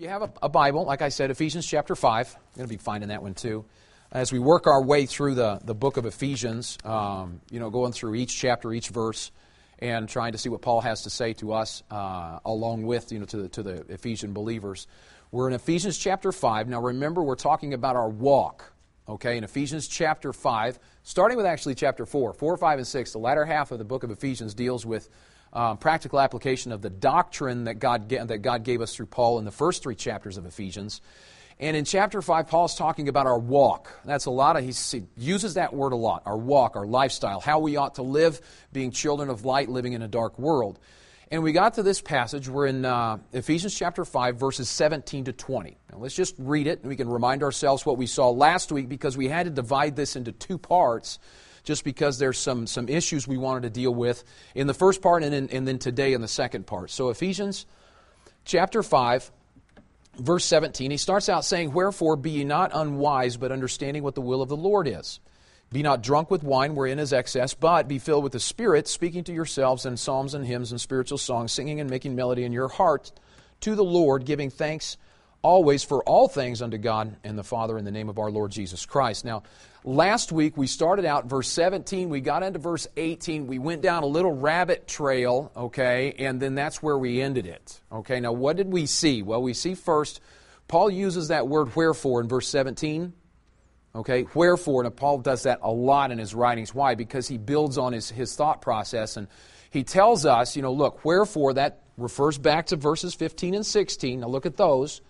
If you have a Bible, like I said, Ephesians chapter 5, I'm going to be finding that one too. As we work our way through the book of Ephesians, going through each chapter, each verse, and trying to see what Paul has to say to us, along with, to the Ephesian believers. We're in Ephesians chapter 5. Now remember, we're talking about our walk, okay, in Ephesians chapter 5, starting with actually chapter 4. 4, 5, and 6, the latter half of the book of Ephesians deals with practical application of the doctrine that God gave us through Paul in the first 3 chapters of Ephesians. And in chapter 5, Paul's talking about our walk. That's a lot of, he uses that word a lot, our walk, our lifestyle, how we ought to live, being children of light, living in a dark world. And we got to this passage. We're in Ephesians chapter 5, verses 17 to 20. Now let's just read it, and we can remind ourselves what we saw last week, because we had to divide this into 2 parts, just because there's some issues we wanted to deal with in the first part and then today in the second part. So Ephesians chapter 5, verse 17, he starts out saying, "Wherefore be ye not unwise, but understanding what the will of the Lord is. Be not drunk with wine, wherein is excess, but be filled with the Spirit, speaking to yourselves in psalms and hymns and spiritual songs, singing and making melody in your heart to the Lord, giving thanks always for all things unto God and the Father in the name of our Lord Jesus Christ." Now, last week we started out verse 17, we got into verse 18, we went down a little rabbit trail, okay, and then that's where we ended it. Okay, now what did we see? Well, we see first, Paul uses that word wherefore in verse 17. Okay, wherefore, and Paul does that a lot in his writings. Why? Because he builds on his thought process, and he tells us, look, wherefore, that refers back to verses 15 and 16. Now look at those.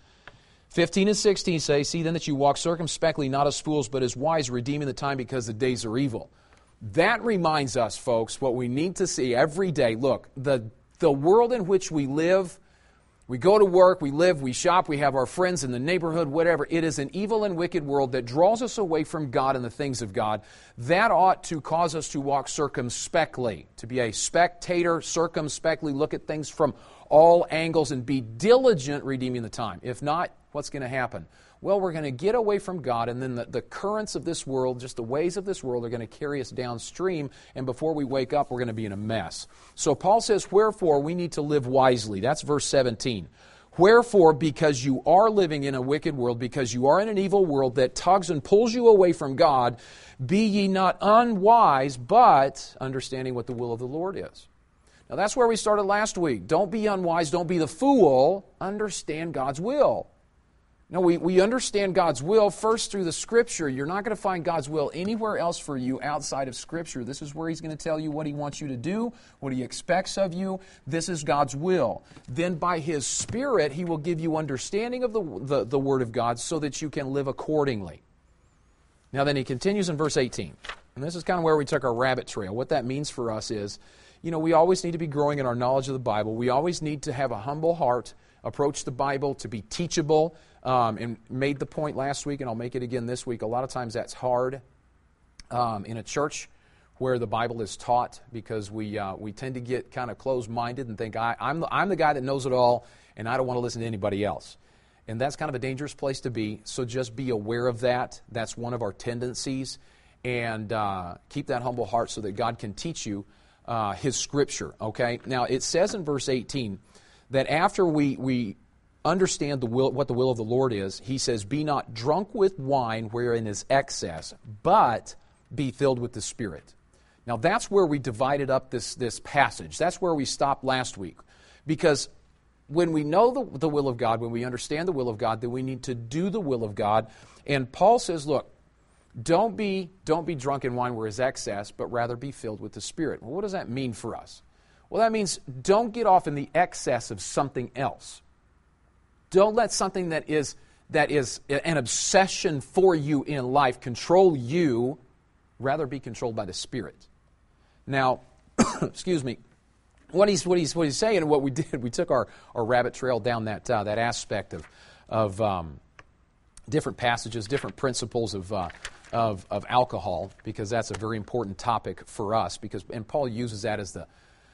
15 and 16 say, "See then that you walk circumspectly, not as fools, but as wise, redeeming the time, because the days are evil." That reminds us, folks, what we need to see every day. Look, the world in which we live, we go to work, we live, we shop, we have our friends in the neighborhood, whatever. It is an evil and wicked world that draws us away from God and the things of God. That ought to cause us to walk circumspectly, to be a spectator, circumspectly, look at things from all angles and be diligent redeeming the time. If not, what's going to happen? Well, we're going to get away from God, and then the currents of this world, just the ways of this world, are going to carry us downstream, and before we wake up, we're going to be in a mess. So Paul says, wherefore, we need to live wisely. That's verse 17. Wherefore, because you are living in a wicked world, because you are in an evil world that tugs and pulls you away from God, be ye not unwise, but understanding what the will of the Lord is. Now that's where we started last week. Don't be unwise, don't be the fool, understand God's will. Now, we understand God's will first through the Scripture. You're not going to find God's will anywhere else for you outside of Scripture. This is where He's going to tell you what He wants you to do, what He expects of you. This is God's will. Then by His Spirit, He will give you understanding of the Word of God so that you can live accordingly. Now then He continues in verse 18. And this is kind of where we took our rabbit trail. What that means for us is, we always need to be growing in our knowledge of the Bible. We always need to have a humble heart, approach the Bible, to be teachable, and made the point last week, and I'll make it again this week. A lot of times that's hard in a church where the Bible is taught, because we tend to get kind of closed-minded and think, I'm the guy that knows it all, and I don't want to listen to anybody else. And that's kind of a dangerous place to be, so just be aware of that. That's one of our tendencies, and keep that humble heart so that God can teach you His Scripture, okay? Now, it says in verse 18 that after we understand what the will of the Lord is, he says, "Be not drunk with wine wherein is excess, but be filled with the Spirit." Now that's where we divided up this passage. That's where we stopped last week. Because when we know the will of God, when we understand the will of God, then we need to do the will of God. And Paul says, look, don't be drunk in wine where is excess, but rather be filled with the Spirit. Well, what does that mean for us? Well, that means don't get off in the excess of something else. Don't let something that is an obsession for you in life control you. Rather be controlled by the Spirit. Now, excuse me, what he's saying, and what we did, we took our rabbit trail down that aspect of different passages, different principles of alcohol, because that's a very important topic for us. And Paul uses that as the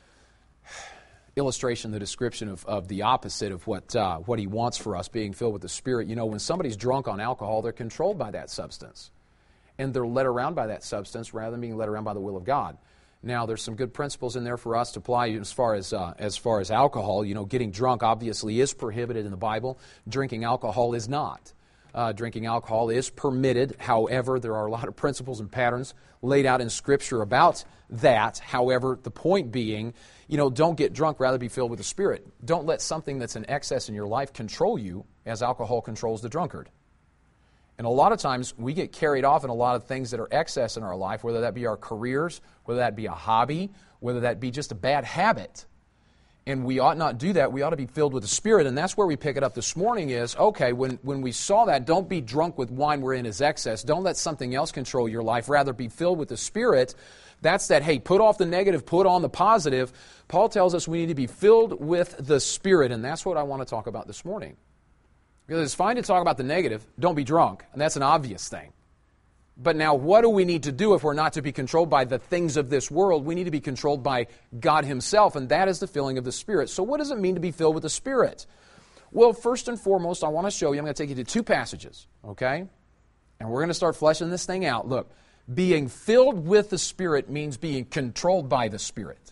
illustration, the description of the opposite of what he wants for us, being filled with the Spirit. When somebody's drunk on alcohol, they're controlled by that substance. And they're led around by that substance rather than being led around by the will of God. Now, there's some good principles in there for us to apply as far as alcohol. Getting drunk obviously is prohibited in the Bible. Drinking alcohol is not. Drinking alcohol is permitted. However, there are a lot of principles and patterns laid out in Scripture about that. However, the point being, don't get drunk, rather be filled with the Spirit. Don't let something that's in excess in your life control you as alcohol controls the drunkard. And a lot of times we get carried off in a lot of things that are excess in our life, whether that be our careers, whether that be a hobby, whether that be just a bad habit. And we ought not do that. We ought to be filled with the Spirit. And that's where we pick it up this morning is, okay, when we saw that, don't be drunk with wine wherein is excess. Don't let something else control your life. Rather be filled with the Spirit. That's that, hey, put off the negative, put on the positive. Paul tells us we need to be filled with the Spirit. And that's what I want to talk about this morning. Because it's fine to talk about the negative. Don't be drunk. And that's an obvious thing. But now what do we need to do if we're not to be controlled by the things of this world? We need to be controlled by God Himself, and that is the filling of the Spirit. So what does it mean to be filled with the Spirit? Well, first and foremost, I want to show you, I'm going to take you to two passages, okay? And we're going to start fleshing this thing out. Look, being filled with the Spirit means being controlled by the Spirit.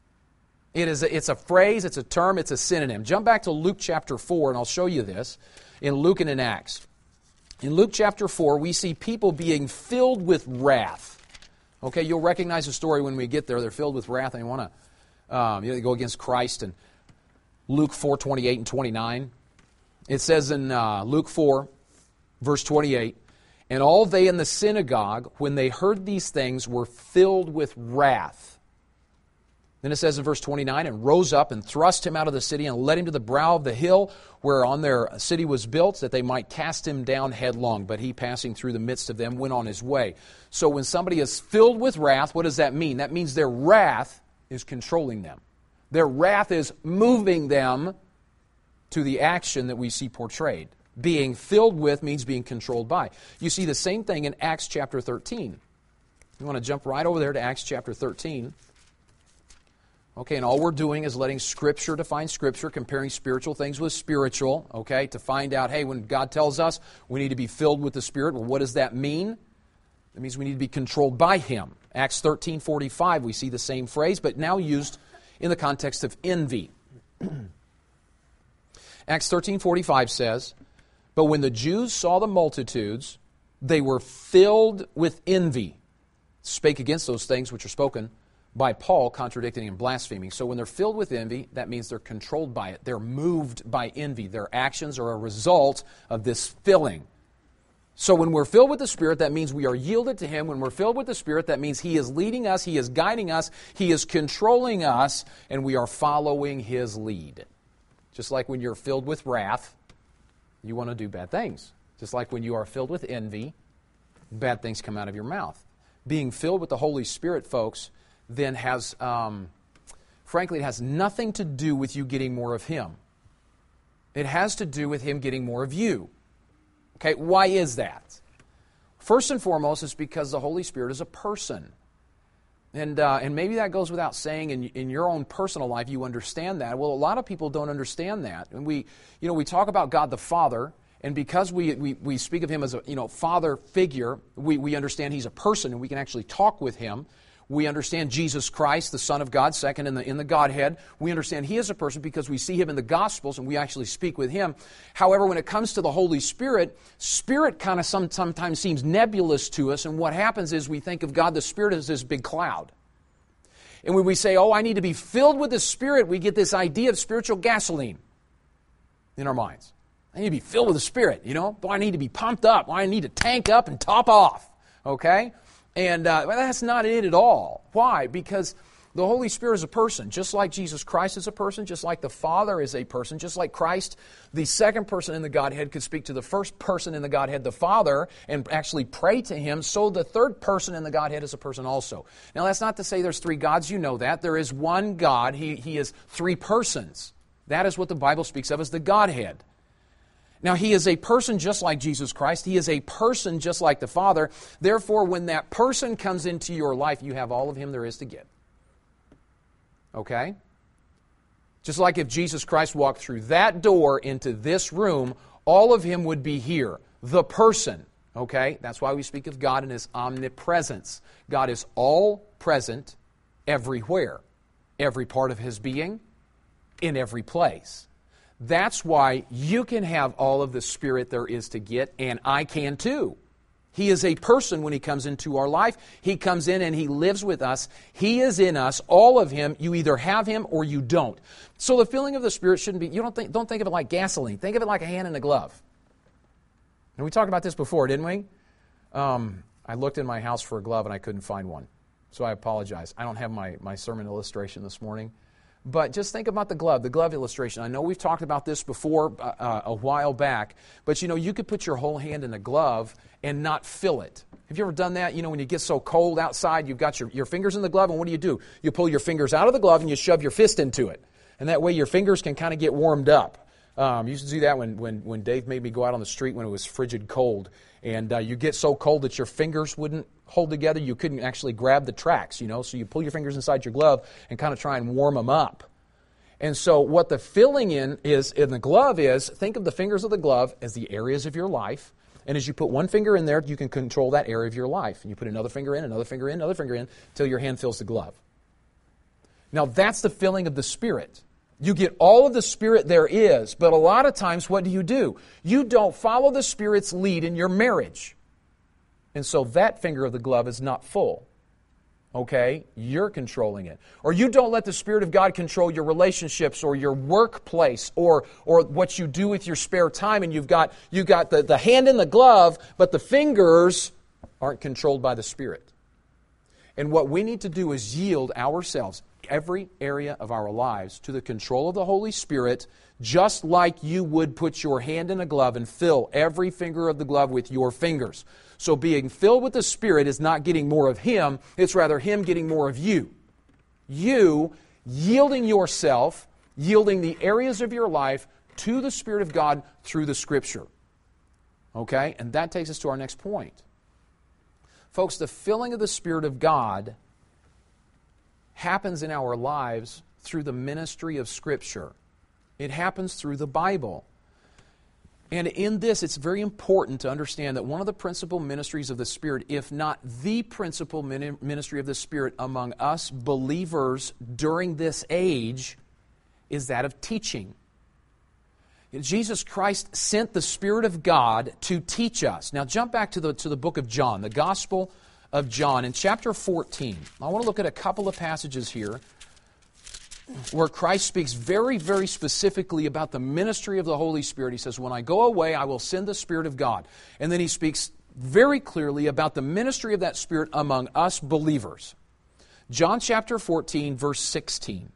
It's a phrase, it's a term, it's a synonym. Jump back to Luke chapter 4, and I'll show you this in Luke and in Acts. In Luke chapter 4, we see people being filled with wrath. Okay, you'll recognize the story when we get there. They're filled with wrath, and they want to go against Christ. And Luke 4, 28 and 29, it says in Luke 4, verse 28, "And all they in the synagogue, when they heard these things, were filled with wrath." Then it says in verse 29, "And rose up and thrust him out of the city and led him to the brow of the hill whereon their city was built, that they might cast him down headlong. But he, passing through the midst of them, went on his way." So when somebody is filled with wrath, what does that mean? That means their wrath is controlling them. Their wrath is moving them to the action that we see portrayed. Being filled with means being controlled by. You see the same thing in Acts chapter 13. You want to jump right over there to Acts chapter 13. Okay, and all we're doing is letting Scripture define Scripture, comparing spiritual things with spiritual, okay, to find out, hey, when God tells us we need to be filled with the Spirit, well, what does that mean? That means we need to be controlled by Him. Acts 13:45, we see the same phrase, but now used in the context of envy. Acts 13:45 says, "But when the Jews saw the multitudes, they were filled with envy, spake against those things which are spoken by Paul, contradicting and blaspheming." So when they're filled with envy, that means they're controlled by it. They're moved by envy. Their actions are a result of this filling. So when we're filled with the Spirit, that means we are yielded to Him. When we're filled with the Spirit, that means He is leading us, He is guiding us, He is controlling us, and we are following His lead. Just like when you're filled with wrath, you want to do bad things. Just like when you are filled with envy, bad things come out of your mouth. Being filled with the Holy Spirit, folks, then has, frankly, it has nothing to do with you getting more of Him. It has to do with Him getting more of you. Okay, why is that? First and foremost, it's because the Holy Spirit is a person. And maybe that goes without saying in your own personal life, you understand that. Well, a lot of people don't understand that. And we talk about God the Father, and because we speak of Him as a father figure, we understand He's a person, and we can actually talk with Him. We understand Jesus Christ, the Son of God, second in the Godhead. We understand He is a person because we see Him in the Gospels and we actually speak with Him. However, when it comes to the Holy Spirit, Spirit kind of sometimes seems nebulous to us, and what happens is we think of God the Spirit as this big cloud. And when we say, oh, I need to be filled with the Spirit, we get this idea of spiritual gasoline in our minds. I need to be filled with the Spirit, Boy, I need to be pumped up. I need to tank up and top off, okay? And that's not it at all. Why? Because the Holy Spirit is a person, just like Jesus Christ is a person, just like the Father is a person, just like Christ, the second person in the Godhead, could speak to the first person in the Godhead, the Father, and actually pray to Him, so the third person in the Godhead is a person also. Now, that's not to say there's three gods, you know that. There is one God. He is three persons. That is what the Bible speaks of as the Godhead. Now, He is a person just like Jesus Christ. He is a person just like the Father. Therefore, when that person comes into your life, you have all of Him there is to get. Okay? Just like if Jesus Christ walked through that door into this room, all of Him would be here. The person. Okay? That's why we speak of God in His omnipresence. God is all present everywhere, every part of His being, in every place. That's why you can have all of the Spirit there is to get, and I can too. He is a person when He comes into our life. He comes in and He lives with us. He is in us, all of Him. You either have Him or you don't. So the filling of the Spirit shouldn't be, don't think of it like gasoline. Think of it like a hand in a glove. And we talked about this before, didn't we? I looked in my house for a glove and I couldn't find one. So I apologize. I don't have my sermon illustration this morning. But just think about the glove illustration. I know we've talked about this before a while back, but you could put your whole hand in a glove and not fill it. Have you ever done that? When you get so cold outside, you've got your fingers in the glove, and what do? You pull your fingers out of the glove and you shove your fist into it. And that way your fingers can kind of get warmed up. Used to do that when Dave made me go out on the street when it was frigid cold. And you get so cold that your fingers wouldn't hold together. You couldn't actually grab the tracks, So you pull your fingers inside your glove and kind of try and warm them up. And so what the filling in the glove is, think of the fingers of the glove as the areas of your life. And as you put one finger in there, you can control that area of your life. And you put another finger in, another finger in, another finger in, until your hand fills the glove. Now that's the filling of the Spirit. You get all of the Spirit there is, but a lot of times what do? You don't follow the Spirit's lead in your marriage. And so that finger of the glove is not full. Okay? You're controlling it. Or you don't let the Spirit of God control your relationships or your workplace or what you do with your spare time, and you've got the hand in the glove, but the fingers aren't controlled by the Spirit. And what we need to do is yield ourselves, every area of our lives, to the control of the Holy Spirit, just like you would put your hand in a glove and fill every finger of the glove with your fingers. So being filled with the Spirit is not getting more of Him, it's rather Him getting more of you. You yielding yourself, yielding the areas of your life to the Spirit of God through the Scripture. Okay? And that takes us to our next point. Folks, the filling of the Spirit of God happens in our lives through the ministry of Scripture. It happens through the Bible. And in this, it's very important to understand that one of the principal ministries of the Spirit, if not the principal ministry of the Spirit among us believers during this age, is that of teaching. Jesus Christ sent the Spirit of God to teach us. Now jump back to the book of John, the Gospel of John, in chapter 14. I want to look at a couple of passages here where Christ speaks very, very specifically about the ministry of the Holy Spirit. He says, when I go away, I will send the Spirit of God. And then He speaks very clearly about the ministry of that Spirit among us believers. John chapter 14, verse 16.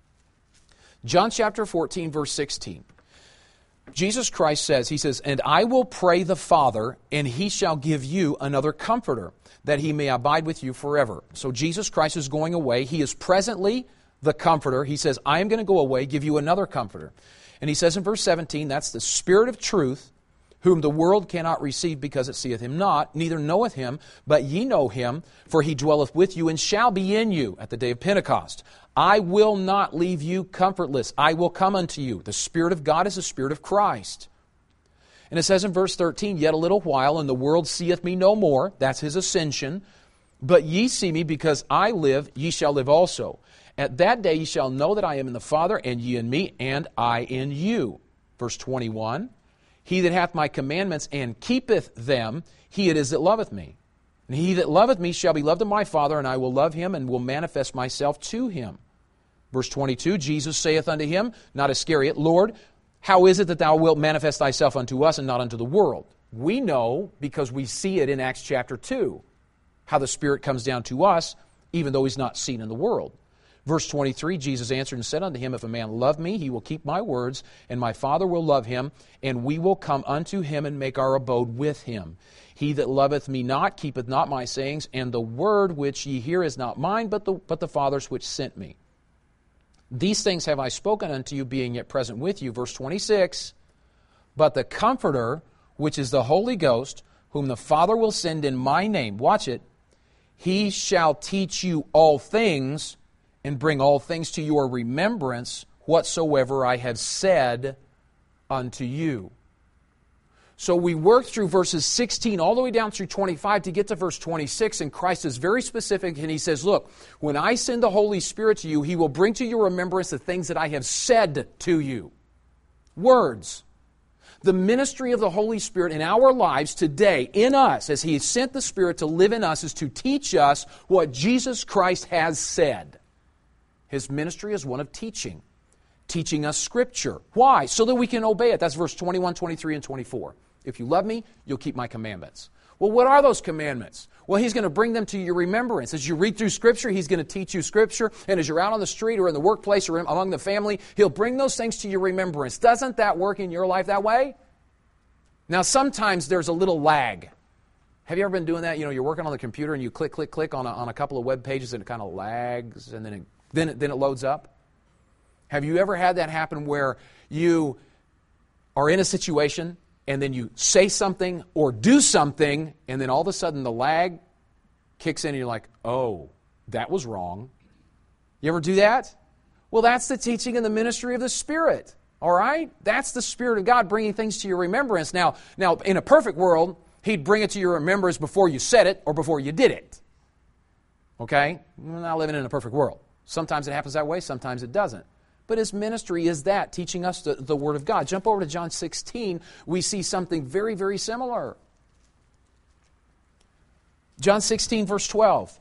John chapter 14, verse 16. Jesus Christ says, He says, and I will pray the Father, and He shall give you another Comforter, that He may abide with you forever. So Jesus Christ is going away. He is presently the Comforter. He says, I am going to go away, give you another Comforter. And He says in verse 17, that's the Spirit of truth, whom the world cannot receive because it seeth Him not, neither knoweth Him, but ye know Him, for He dwelleth with you and shall be in you at the day of Pentecost. I will not leave you comfortless. I will come unto you. The Spirit of God is the Spirit of Christ. And it says in verse 13, yet a little while, and the world seeth me no more. That's His ascension. But ye see me, because I live, ye shall live also. At that day ye shall know that I am in the Father, and ye in me, and I in you. Verse 21, he that hath my commandments and keepeth them, he it is that loveth me. And he that loveth me shall be loved of my Father, and I will love him, and will manifest myself to him. Verse 22, Jesus saith unto him, not Iscariot, Lord, how is it that thou wilt manifest thyself unto us, and not unto the world? We know, because we see it in Acts chapter 2, how the Spirit comes down to us, even though He's not seen in the world. Verse 23, Jesus answered and said unto him, if a man love me, he will keep my words, and my Father will love him, and we will come unto him and make our abode with him. He that loveth me not keepeth not my sayings, and the word which ye hear is not mine, but the Father's which sent me. These things have I spoken unto you, being yet present with you. Verse 26, but the Comforter, which is the Holy Ghost, whom the Father will send in my name, watch it, He shall teach you all things, and bring all things to your remembrance, whatsoever I have said unto you. So we work through verses 16 all the way down through 25 to get to verse 26, and Christ is very specific, and He says, look, when I send the Holy Spirit to you, He will bring to your remembrance the things that I have said to you. Words. The ministry of the Holy Spirit in our lives today, in us, as He has sent the Spirit to live in us, is to teach us what Jesus Christ has said. His ministry is one of teaching. Teaching us Scripture. Why? So that we can obey it. That's verse 21, 23, and 24. If you love me, you'll keep my commandments. Well, what are those commandments? Well, He's going to bring them to your remembrance. As you read through Scripture, He's going to teach you Scripture. And as you're out on the street or in the workplace or among the family, He'll bring those things to your remembrance. Doesn't that work in your life that way? Now, sometimes there's a little lag. Have you ever been doing that? You know, you're working on the computer and you click, click, click on a couple of web pages and it kind of lags and then it loads up? Have you ever had that happen where you are in a situation and then you say something or do something, and then all of a sudden the lag kicks in and you're like, oh, that was wrong. You ever do that? Well, that's the teaching and the ministry of the Spirit. All right? That's the Spirit of God bringing things to your remembrance. Now, in a perfect world, He'd bring it to your remembrance before you said it or before you did it. Okay? We're not living in a perfect world. Sometimes it happens that way, sometimes it doesn't. But His ministry is that, teaching us the Word of God. Jump over to John 16. We see something very, very similar. John 16, verse 12.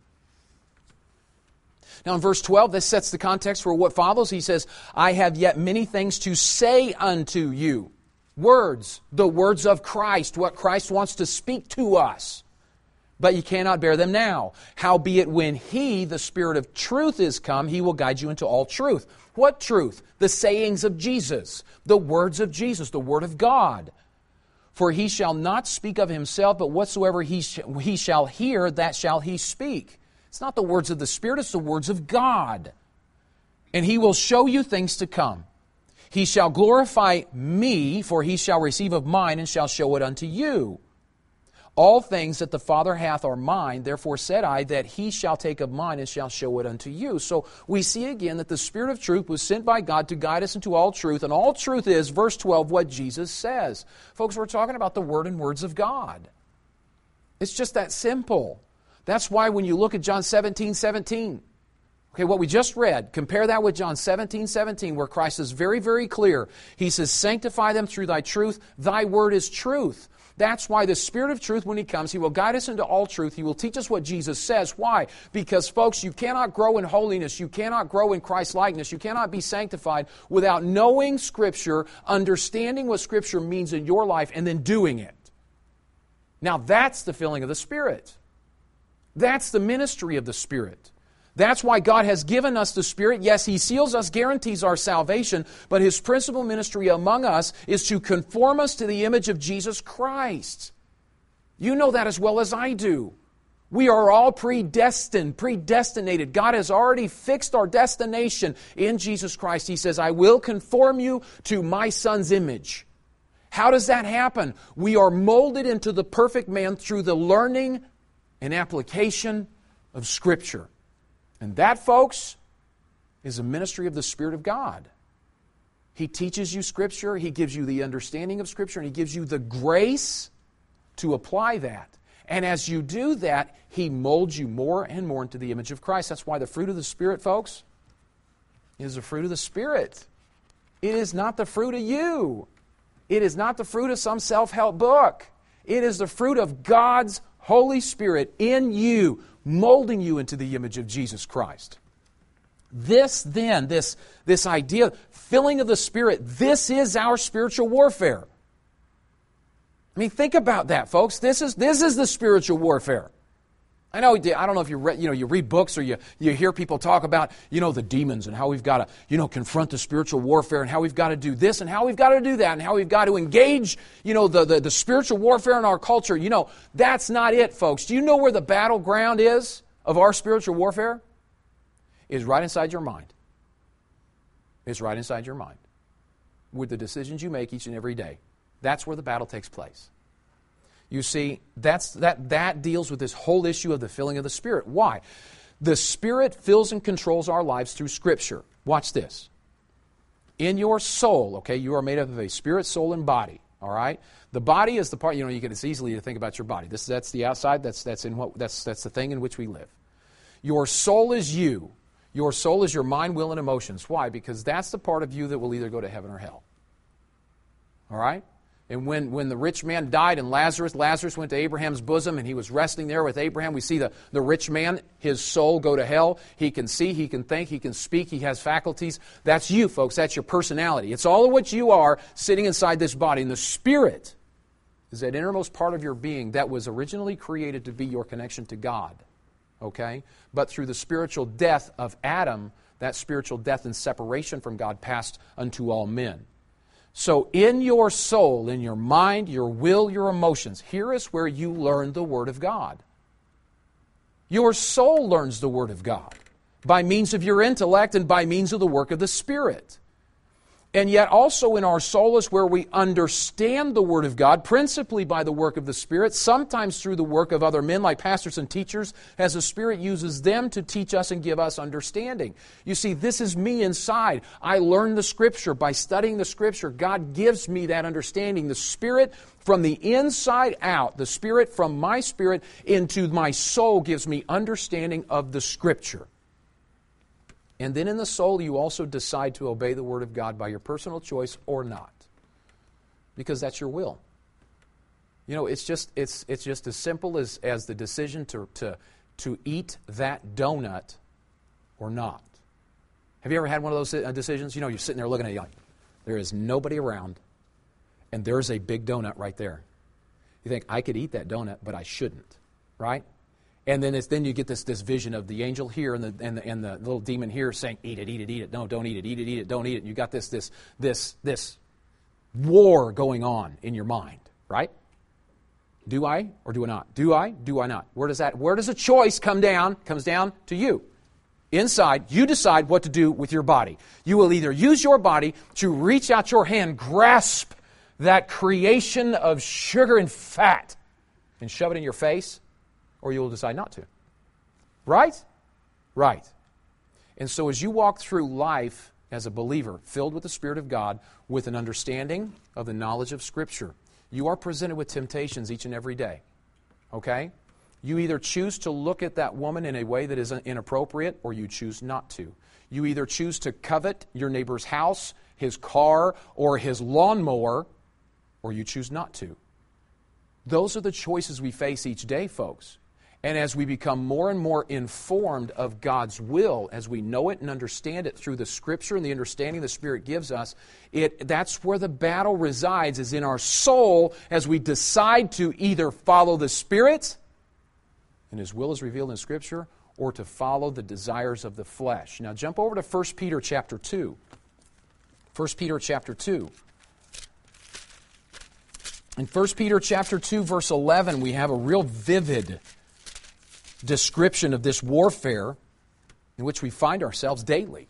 Now in verse 12, this sets the context for what follows. He says, I have yet many things to say unto you. Words, the words of Christ, what Christ wants to speak to us. But you cannot bear them now. Howbeit when He, the Spirit of truth, is come, He will guide you into all truth. What truth? The sayings of Jesus, the words of Jesus, the Word of God. For He shall not speak of Himself, but whatsoever he shall hear, that shall He speak. It's not the words of the Spirit, it's the words of God. And He will show you things to come. He shall glorify Me, for He shall receive of mine, and shall show it unto you. All things that the Father hath are mine, therefore said I, that He shall take of mine and shall show it unto you. So we see again that the Spirit of truth was sent by God to guide us into all truth, and all truth is, verse 12, what Jesus says. Folks, we're talking about the Word and words of God. It's just that simple. That's why when you look at John 17:17, okay, what we just read, compare that with John 17:17, where Christ is very, very clear. He says, sanctify them through Thy truth. Thy Word is truth. That's why the Spirit of truth, when He comes, He will guide us into all truth. He will teach us what Jesus says. Why? Because, folks, you cannot grow in holiness. You cannot grow in Christ-likeness. You cannot be sanctified without knowing Scripture, understanding what Scripture means in your life, and then doing it. Now, that's the filling of the Spirit. That's the ministry of the Spirit. That's why God has given us the Spirit. Yes, He seals us, guarantees our salvation, but His principal ministry among us is to conform us to the image of Jesus Christ. You know that as well as I do. We are all predestinated. God has already fixed our destination in Jesus Christ. He says, I will conform you to my Son's image. How does that happen? We are molded into the perfect man through the learning and application of Scripture. And that, folks, is a ministry of the Spirit of God. He teaches you Scripture, He gives you the understanding of Scripture, and He gives you the grace to apply that. And as you do that, He molds you more and more into the image of Christ. That's why the fruit of the Spirit, folks, is the fruit of the Spirit. It is not the fruit of you. It is not the fruit of some self-help book. It is the fruit of God's Holy Spirit in you, molding you into the image of Jesus Christ. This idea, filling of the Spirit, this is our spiritual warfare. I mean, think about that, folks. This is the spiritual warfare. I don't know if you read books or you hear people talk about, the demons and how we've got to, confront the spiritual warfare and how we've got to do this and how we've got to do that and how we've got to engage, the spiritual warfare in our culture. That's not it, folks. Do you know where the battleground is of our spiritual warfare? It's right inside your mind. It's right inside your mind. With the decisions you make each and every day. That's where the battle takes place. You see, that deals with this whole issue of the filling of the Spirit. Why? The Spirit fills and controls our lives through Scripture. Watch this. In your soul, okay, you are made up of a spirit, soul, and body. All right? The body is the part, it's easily to think about your body. That's the outside, that's the thing in which we live. Your soul is you. Your soul is your mind, will, and emotions. Why? Because that's the part of you that will either go to heaven or hell. All right? And when the rich man died and Lazarus went to Abraham's bosom and he was resting there with Abraham, we see the rich man, his soul go to hell. He can see, he can think, he can speak, he has faculties. That's you, folks. That's your personality. It's all of what you are sitting inside this body. And the spirit is that innermost part of your being that was originally created to be your connection to God. Okay? But through the spiritual death of Adam, that spiritual death and separation from God passed unto all men. So in your soul, in your mind, your will, your emotions, here is where you learn the Word of God. Your soul learns the Word of God by means of your intellect and by means of the work of the Spirit. And yet also in our soul is where we understand the Word of God, principally by the work of the Spirit, sometimes through the work of other men like pastors and teachers, as the Spirit uses them to teach us and give us understanding. You see, this is me inside. I learn the Scripture. By studying the Scripture, God gives me that understanding. The Spirit from the inside out, the Spirit from my spirit into my soul gives me understanding of the Scripture. And then in the soul, you also decide to obey the Word of God by your personal choice or not. Because that's your will. It's just as simple as the decision to eat that donut or not. Have you ever had one of those decisions? You're sitting there looking at it like, there is nobody around, and there's a big donut right there. You think, I could eat that donut, but I shouldn't. Right? And then you get this vision of the angel here and the little demon here saying, eat it, eat it, eat it. No, don't eat it, eat it, eat it, don't eat it. And you got this war going on in your mind, right? Do I or do I not? Do I? Do I not? Where does the choice come down? Comes down to you. Inside, you decide what to do with your body. You will either use your body to reach out your hand, grasp that creation of sugar and fat, and shove it in your face, or you will decide not to. Right? Right. And so as you walk through life as a believer, filled with the Spirit of God, with an understanding of the knowledge of Scripture, you are presented with temptations each and every day. Okay? You either choose to look at that woman in a way that is inappropriate, or you choose not to. You either choose to covet your neighbor's house, his car, or his lawnmower, or you choose not to. Those are the choices we face each day, folks. And as we become more and more informed of God's will, as we know it and understand it through the Scripture and the understanding the Spirit gives us, that's where the battle resides, is in our soul as we decide to either follow the Spirit, and His will is revealed in Scripture, or to follow the desires of the flesh. Now jump over to 1 Peter chapter 2. 1 Peter chapter 2. In 1 Peter chapter 2, verse 11, we have a real vivid description of this warfare in which we find ourselves daily.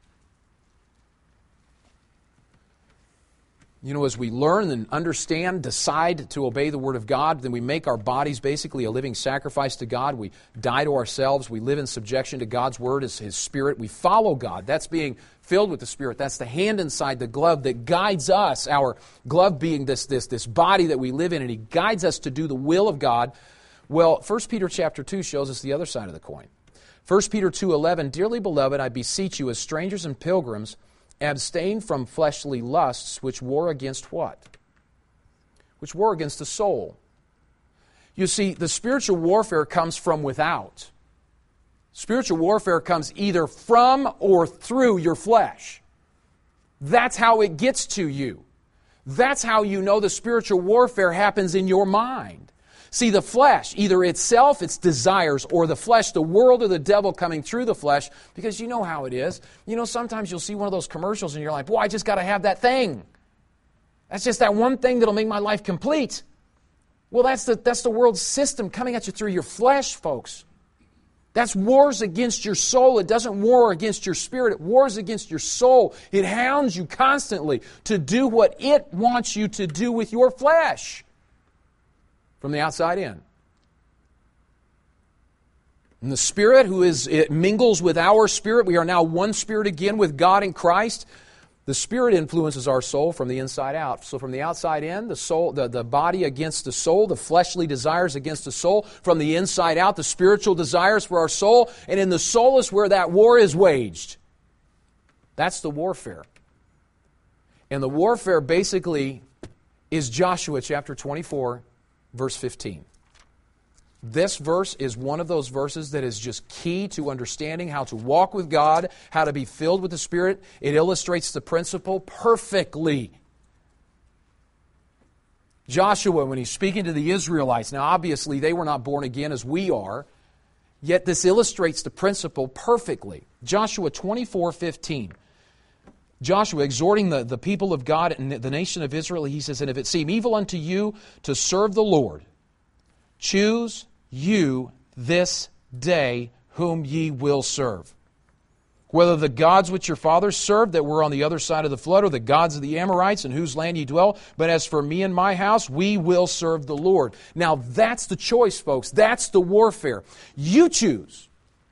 As we learn and understand, decide to obey the Word of God, then we make our bodies basically a living sacrifice to God. We die to ourselves. We live in subjection to God's Word as His Spirit. We follow God. That's being filled with the Spirit. That's the hand inside the glove that guides us, our glove being this body that we live in, and He guides us to do the will of God. Well, 1 Peter chapter 2 shows us the other side of the coin. 1 Peter 2:11, Dearly beloved, I beseech you as strangers and pilgrims, abstain from fleshly lusts which war against what? Which war against the soul. You see, the spiritual warfare comes from without. Spiritual warfare comes either from or through your flesh. That's how it gets to you. That's how you know the spiritual warfare happens in your mind. See, the flesh, either itself, its desires, or the flesh, the world or the devil coming through the flesh, because you know how it is. Sometimes you'll see one of those commercials and you're like, boy, I just got to have that thing. That's just that one thing that'll make my life complete. Well, that's the world system coming at you through your flesh, folks. That's wars against your soul. It doesn't war against your spirit. It wars against your soul. It hounds you constantly to do what it wants you to do with your flesh. From the outside in. And the Spirit, it mingles with our spirit. We are now one spirit again with God in Christ. The Spirit influences our soul from the inside out. So from the outside in, the soul, the body against the soul, the fleshly desires against the soul. From the inside out, the spiritual desires for our soul. And in the soul is where that war is waged. That's the warfare. And the warfare basically is Joshua chapter 24, verse 15. This verse is one of those verses that is just key to understanding how to walk with God, how to be filled with the Spirit. It illustrates the principle perfectly. Joshua, when he's speaking to the Israelites, now obviously they were not born again as we are, yet this illustrates the principle perfectly. Joshua 24:15. Joshua exhorting the people of God and the nation of Israel, he says, "And if it seem evil unto you to serve the Lord, choose you this day whom ye will serve. Whether the gods which your fathers served that were on the other side of the flood, or the gods of the Amorites in whose land ye dwell, but as for me and my house, we will serve the Lord." Now that's the choice, folks. That's the warfare. You choose.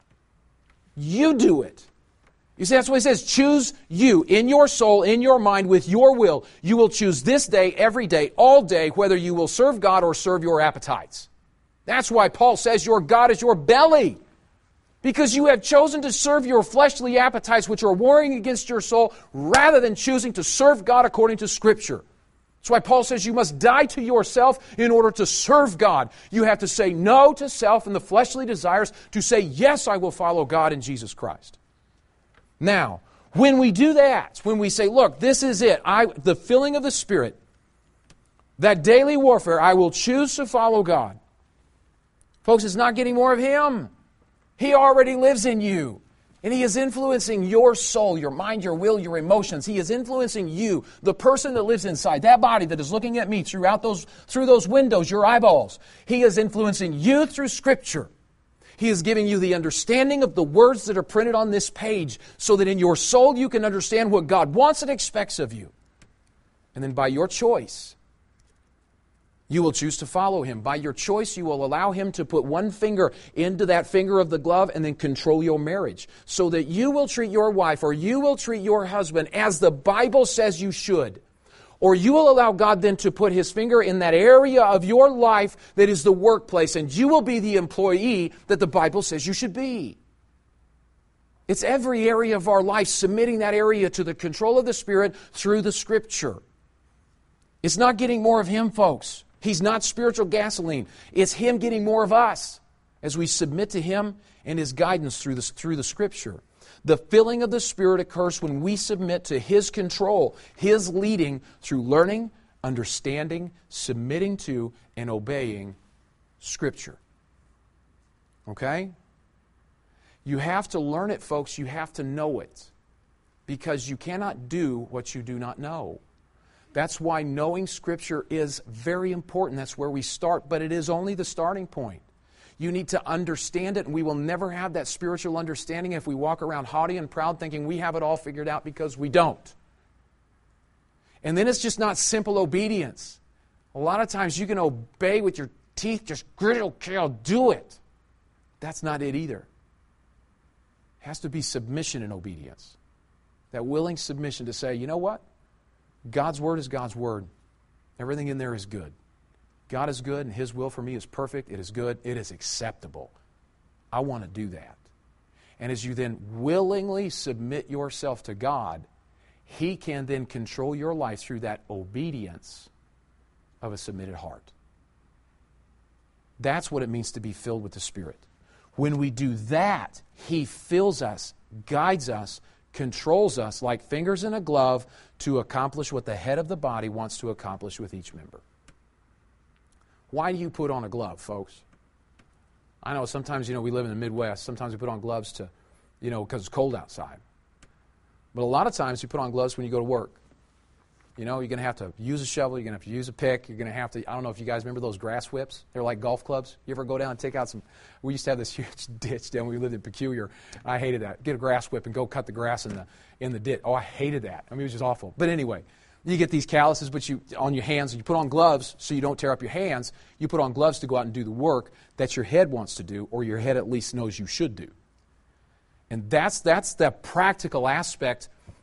You do it. You see, that's what he says. Choose you, in your soul, in your mind, with your will. You will choose this day, every day, all day, whether you will serve God or serve your appetites. That's why Paul says your God is your belly. Because you have chosen to serve your fleshly appetites, which are warring against your soul, rather than choosing to serve God according to Scripture. That's why Paul says you must die to yourself in order to serve God. You have to say no to self and the fleshly desires to say, yes, I will follow God in Jesus Christ. Now, when we do that, when we say, look, this is it, the filling of the Spirit, that daily warfare, I will choose to follow God. Folks, it's not getting more of Him. He already lives in you. And He is influencing your soul, your mind, your will, your emotions. He is influencing you, the person that lives inside, that body that is looking at me through those windows, your eyeballs. He is influencing you through Scripture. He is giving you the understanding of the words that are printed on this page so that in your soul you can understand what God wants and expects of you. And then by your choice, you will choose to follow Him. By your choice, you will allow Him to put one finger into that finger of the glove and then control your marriage so that you will treat your wife or you will treat your husband as the Bible says you should. Or you will allow God then to put His finger in that area of your life that is the workplace, and you will be the employee that the Bible says you should be. It's every area of our life submitting that area to the control of the Spirit through the Scripture. It's not getting more of Him, folks. He's not spiritual gasoline. It's Him getting more of us as we submit to Him and His guidance through the Scripture. The filling of the Spirit occurs when we submit to His control, His leading through learning, understanding, submitting to, and obeying Scripture. Okay? You have to learn it, folks. You have to know it. Because you cannot do what you do not know. That's why knowing Scripture is very important. That's where we start, but it is only the starting point. You need to understand it, and we will never have that spiritual understanding if we walk around haughty and proud thinking we have it all figured out, because we don't. And then it's just not simple obedience. A lot of times you can obey with your teeth, just grit it, okay, I'll do it. That's not it either. It has to be submission and obedience. That willing submission to say, you know what? God's Word is God's Word. Everything in there is good. God is good, and His will for me is perfect. It is good. It is acceptable. I want to do that. And as you then willingly submit yourself to God, He can then control your life through that obedience of a submitted heart. That's what it means to be filled with the Spirit. When we do that, He fills us, guides us, controls us like fingers in a glove to accomplish what the head of the body wants to accomplish with each member. Why do you put on a glove, folks? I know sometimes, we live in the Midwest. Sometimes we put on gloves to, because it's cold outside. But a lot of times you put on gloves when you go to work. You're going to have to use a shovel. You're going to have to use a pick. You're going to have to, I don't know if you guys remember those grass whips. They're like golf clubs. You ever go down and take out some, we used to have this huge ditch down when we lived in Peculiar. I hated that. Get a grass whip and go cut the grass in the ditch. Oh, I hated that. It was just awful. But anyway, you get these calluses on your hands, and you put on gloves so you don't tear up your hands. You put on gloves to go out and do the work that your head wants to do, or your head at least knows you should do. And that's the practical aspect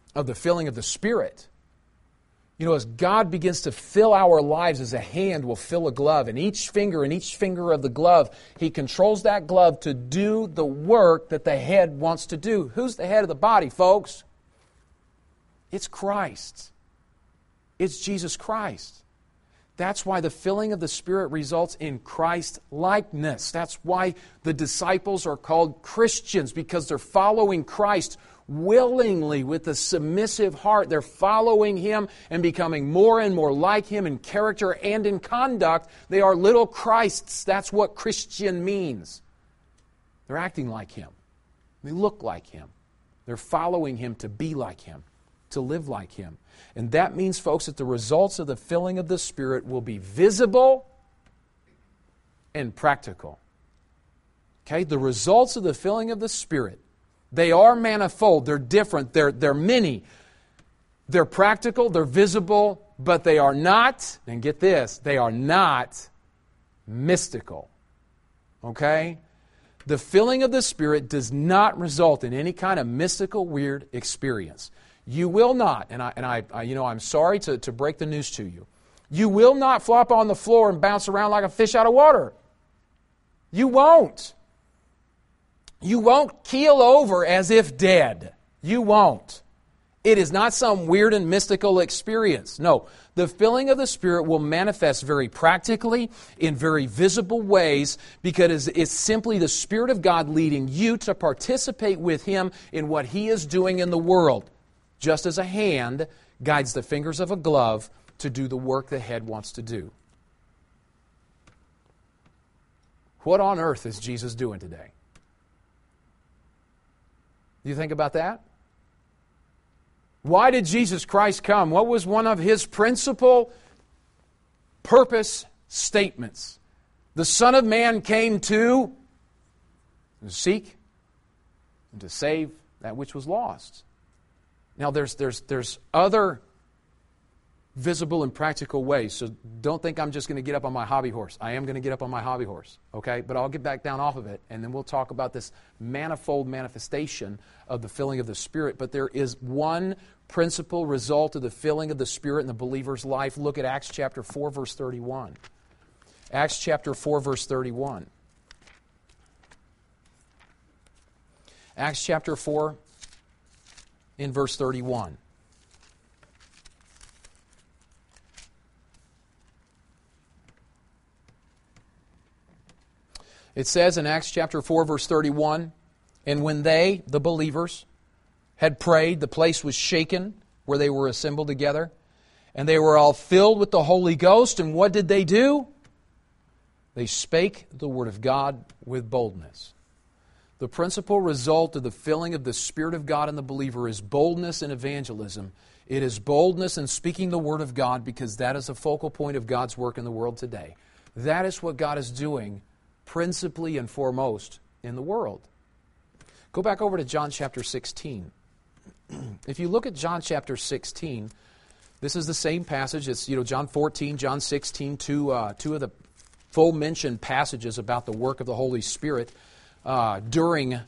of the filling of the Spirit. You know, as God begins to fill our lives as a hand will fill a glove, and each finger of the glove, He controls that glove to do the work that the head wants to do. Who's the head of the body, folks? It's Christ. It's Jesus Christ. That's why the filling of the Spirit results in Christ-likeness. That's why the disciples are called Christians, because they're following Christ willingly with a submissive heart. They're following Him and becoming more and more like Him in character and in conduct. They are little Christs. That's what Christian means. They're acting like Him. They look like Him. They're following Him to be like Him, to live like Him. And that means, folks, that the results of the filling of the Spirit will be visible and practical. Okay? The results of the filling of the Spirit, they are manifold. They're different. They're many. They're practical. They're visible. But they are not, and get this, they are not mystical. Okay? The filling of the Spirit does not result in any kind of mystical, weird experience. You will not, and I'm sorry to break the news to you. You will not flop on the floor and bounce around like a fish out of water. You won't. You won't keel over as if dead. You won't. It is not some weird and mystical experience. No, the filling of the Spirit will manifest very practically in very visible ways because it's simply the Spirit of God leading you to participate with Him in what He is doing in the world, just as a hand guides the fingers of a glove to do the work the head wants to do. What on earth is Jesus doing today? Do you think about that? Why did Jesus Christ come? What was one of His principal purpose statements? The Son of Man came to seek and to save that which was lost. Now, there's other visible and practical ways, so don't think I'm just going to get up on my hobby horse. I am going to get up on my hobby horse, okay? But I'll get back down off of it, and then we'll talk about this manifold manifestation of the filling of the Spirit. But there is one principal result of the filling of the Spirit in the believer's life. Look at Acts chapter 4, verse 31. Acts chapter 4, verse 31. Acts chapter 4, in verse 31. It says in Acts chapter 4, verse 31, "And when they, the believers, had prayed, the place was shaken where they were assembled together, and they were all filled with the Holy Ghost. And what did they do? They spake the word of God with boldness." The principal result of the filling of the Spirit of God in the believer is boldness in evangelism. It is boldness in speaking the Word of God, because that is a focal point of God's work in the world today. That is what God is doing principally and foremost in the world. Go back over to John chapter 16. If you look at John chapter 16, this is the same passage. It's John 14, John 16, two of the full mentioned passages about the work of the Holy Spirit during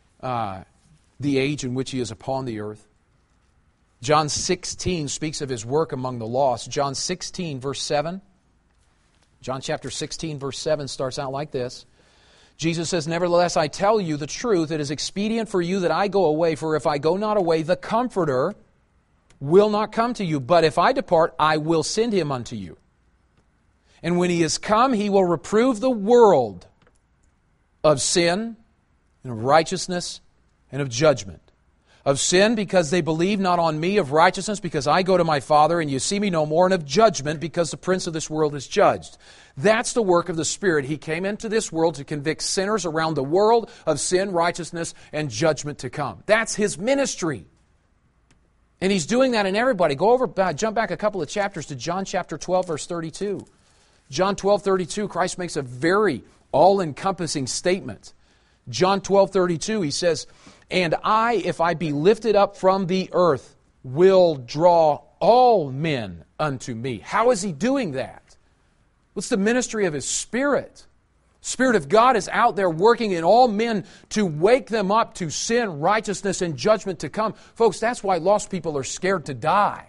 the age in which He is upon the earth. John 16 speaks of His work among the lost. John 16, verse 7. John chapter 16, verse 7 starts out like this. Jesus says, "Nevertheless, I tell you the truth, it is expedient for you that I go away, for if I go not away, the Comforter will not come to you. But if I depart, I will send Him unto you. And when He is come, He will reprove the world of sin, and of righteousness, and of judgment. Of sin, because they believe not on me. Of righteousness, because I go to my Father, and you see me no more. And of judgment, because the prince of this world is judged." That's the work of the Spirit. He came into this world to convict sinners around the world of sin, righteousness, and judgment to come. That's His ministry. And He's doing that in everybody. Jump back a couple of chapters to John chapter 12, verse 32. John 12:32, Christ makes a very all-encompassing statement. John 12:32, He says, "And I, if I be lifted up from the earth, will draw all men unto me." How is He doing that? What's the ministry of His Spirit? Spirit of God is out there working in all men to wake them up to sin, righteousness, and judgment to come. Folks, that's why lost people are scared to die.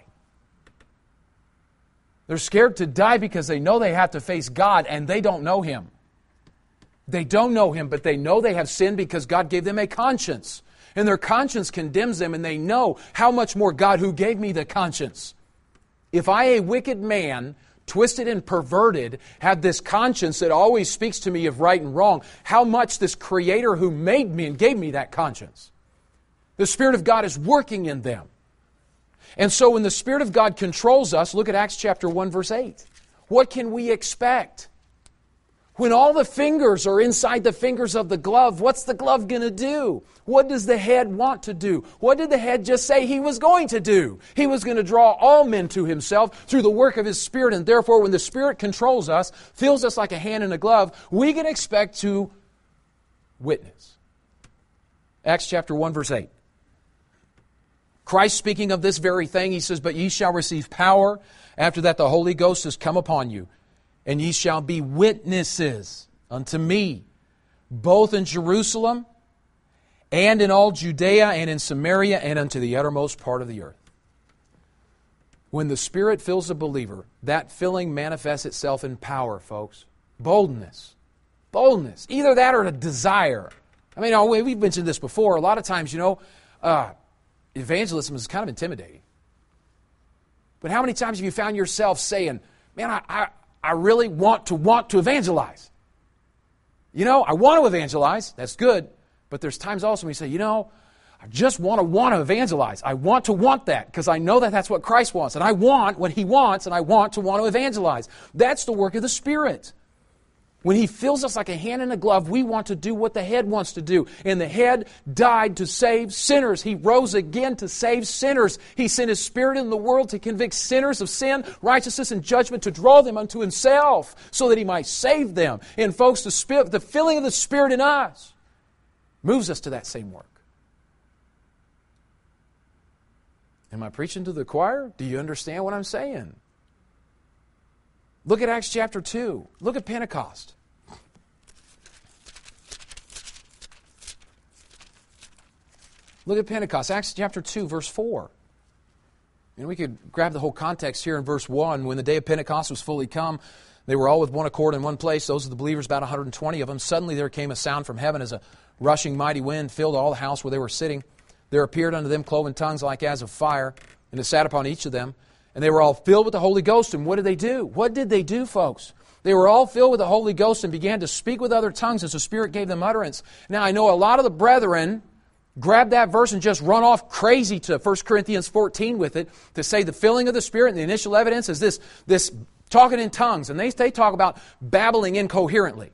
They're scared to die because they know they have to face God and they don't know Him. They don't know Him, but they know they have sinned because God gave them a conscience. And their conscience condemns them, and they know how much more God, who gave me the conscience. If I, a wicked man, twisted and perverted, had this conscience that always speaks to me of right and wrong, how much this Creator who made me and gave me that conscience. The Spirit of God is working in them. And so when the Spirit of God controls us, look at Acts chapter 1, verse 8. What can we expect? When all the fingers are inside the fingers of the glove, what's the glove going to do? What does the head want to do? What did the head just say He was going to do? He was going to draw all men to Himself through the work of His Spirit. And therefore, when the Spirit controls us, fills us like a hand in a glove, we can expect to witness. Acts chapter 1, verse 8. Christ speaking of this very thing, He says, "But ye shall receive power. After that the Holy Ghost is come upon you. And ye shall be witnesses unto me, both in Jerusalem and in all Judea and in Samaria and unto the uttermost part of the earth." When the Spirit fills a believer, that filling manifests itself in power, folks. Boldness. Boldness. Either that or a desire. I mean, we've mentioned this before. A lot of times, evangelism is kind of intimidating. But how many times have you found yourself saying, "Man, I really want to evangelize. I want to evangelize. That's good. But there's times also when you say, I just want to evangelize. I want that because I know that that's what Christ wants. And I want what He wants, and I want to evangelize." That's the work of the Spirit. When He fills us like a hand in a glove, we want to do what the head wants to do. And the head died to save sinners. He rose again to save sinners. He sent His Spirit in the world to convict sinners of sin, righteousness, and judgment, to draw them unto Himself so that He might save them. And folks, the filling of the Spirit in us moves us to that same work. Am I preaching to the choir? Do you understand what I'm saying? Look at Acts chapter 2. Look at Pentecost. Look at Pentecost. Acts chapter 2, verse 4. And we could grab the whole context here in verse 1. When the day of Pentecost was fully come, they were all with one accord in one place. Those are the believers, about 120 of them. Suddenly there came a sound from heaven as a rushing mighty wind filled all the house where they were sitting. There appeared unto them cloven tongues like as of fire, and it sat upon each of them. And they were all filled with the Holy Ghost. And what did they do? What did they do, folks? They were all filled with the Holy Ghost and began to speak with other tongues as the Spirit gave them utterance. Now, I know a lot of the brethren grab that verse and just run off crazy to 1 Corinthians 14 with it to say the filling of the Spirit and the initial evidence is this talking in tongues. And they talk about babbling incoherently.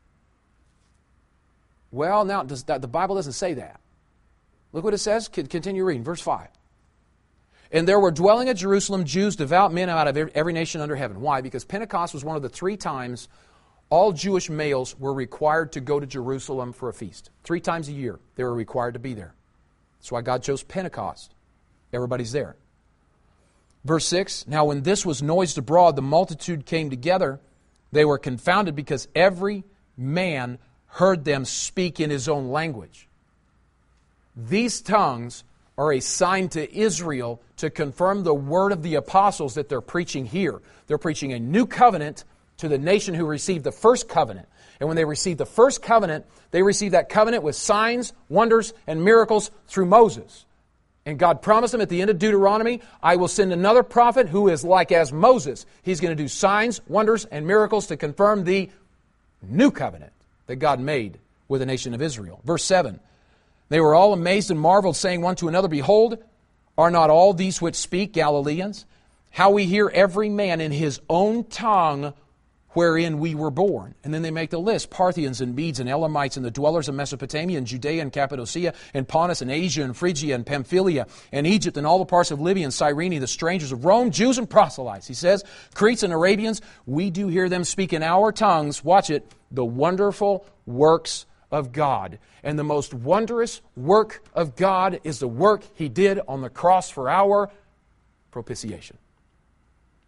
Well, now, the Bible doesn't say that. Look what it says. Continue reading. Verse 5. "And there were dwelling at Jerusalem Jews, devout men out of every nation under heaven." Why? Because Pentecost was one of the 3 times all Jewish males were required to go to Jerusalem for a feast. 3 times a year they were required to be there. That's why God chose Pentecost. Everybody's there. Verse 6, "Now when this was noised abroad, the multitude came together. They were confounded because every man heard them speak in his own language." These tongues are a sign to Israel to confirm the word of the apostles that they're preaching here. They're preaching a new covenant to the nation who received the first covenant. And when they received the first covenant, they received that covenant with signs, wonders, and miracles through Moses. And God promised them at the end of Deuteronomy, "I will send another prophet who is like as Moses." He's going to do signs, wonders, and miracles to confirm the new covenant that God made with the nation of Israel. Verse 7, "They were all amazed and marveled, saying one to another, Behold, are not all these which speak Galileans? How we hear every man in his own tongue wherein we were born." And then they make the list. Parthians and Medes and Elamites and the dwellers of Mesopotamia and Judea and Cappadocia and Pontus and Asia and Phrygia and Pamphylia and Egypt and all the parts of Libya and Cyrene, the strangers of Rome, Jews and proselytes. He says, Cretes and Arabians, we do hear them speak in our tongues, watch it, the wonderful works of God. And the most wondrous work of God is the work He did on the cross for our propitiation.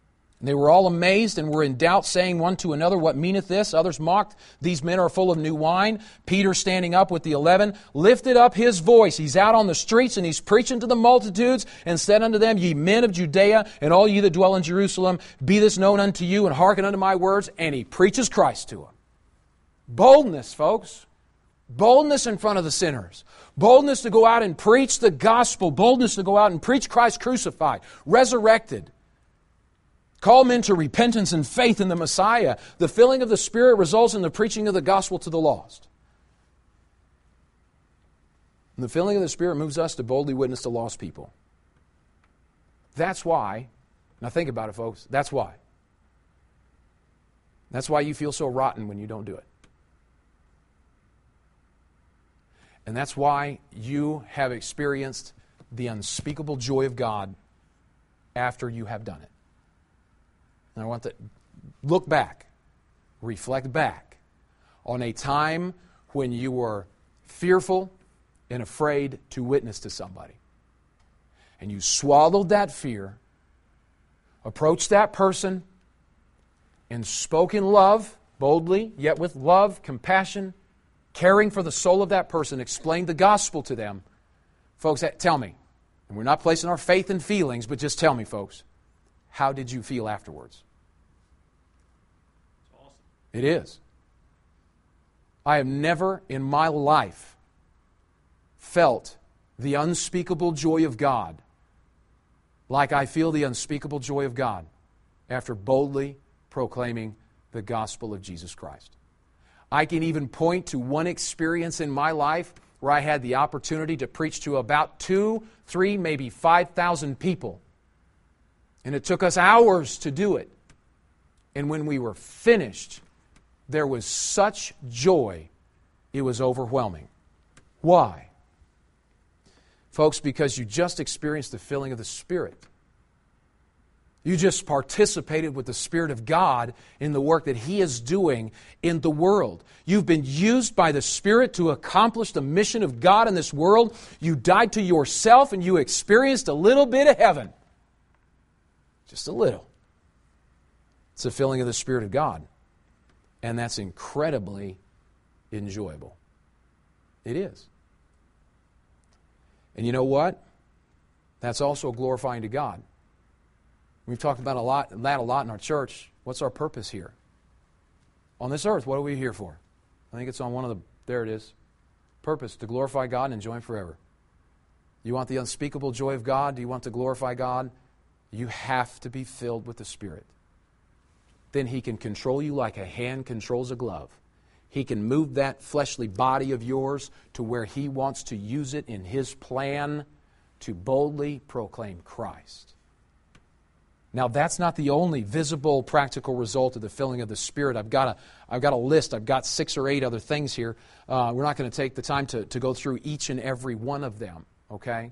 And they were all amazed and were in doubt, saying one to another, What meaneth this? Others mocked, These men are full of new wine. Peter, standing up with the 11, lifted up his voice. He's out on the streets and he's preaching to the multitudes and said unto them, Ye men of Judea, and all ye that dwell in Jerusalem, be this known unto you, and hearken unto my words. And he preaches Christ to them. Boldness, folks. Boldness in front of the sinners. Boldness to go out and preach the gospel. Boldness to go out and preach Christ crucified, resurrected. Call men to repentance and faith in the Messiah. The filling of the Spirit results in the preaching of the gospel to the lost. And the filling of the Spirit moves us to boldly witness to lost people. That's why, now think about it, folks, that's why. That's why you feel so rotten when you don't do it. And that's why you have experienced the unspeakable joy of God after you have done it. And I want to look back, reflect back on a time when you were fearful and afraid to witness to somebody. And you swallowed that fear, approached that person, and spoke in love, boldly, yet with love, compassion, caring for the soul of that person, explained the gospel to them. Folks, tell me, and we're not placing our faith in feelings, but just tell me, folks, how did you feel afterwards? It's awesome. It is. I have never in my life felt the unspeakable joy of God like I feel the unspeakable joy of God after boldly proclaiming the gospel of Jesus Christ. I can even point to one experience in my life where I had the opportunity to preach to about 2, 3, maybe 5,000 people. And it took us hours to do it. And when we were finished, there was such joy, it was overwhelming. Why? Folks, because you just experienced the filling of the Spirit. You just participated with the Spirit of God in the work that He is doing in the world. You've been used by the Spirit to accomplish the mission of God in this world. You died to yourself and you experienced a little bit of heaven. Just a little. It's the filling of the Spirit of God. And that's incredibly enjoyable. It is. And you know what? That's also glorifying to God. We've talked about that a lot in our church. What's our purpose here? On this earth, what are we here for? I think it's on one of the, there it is. Purpose, to glorify God and enjoy Him forever. You want the unspeakable joy of God? Do you want to glorify God? You have to be filled with the Spirit. Then He can control you like a hand controls a glove. He can move that fleshly body of yours to where He wants to use it in His plan to boldly proclaim Christ. Now, that's not the only visible, practical result of the filling of the Spirit. I've got a list. I've got 6 or 8 other things here. We're not going to take the time to go through each and every one of them, okay?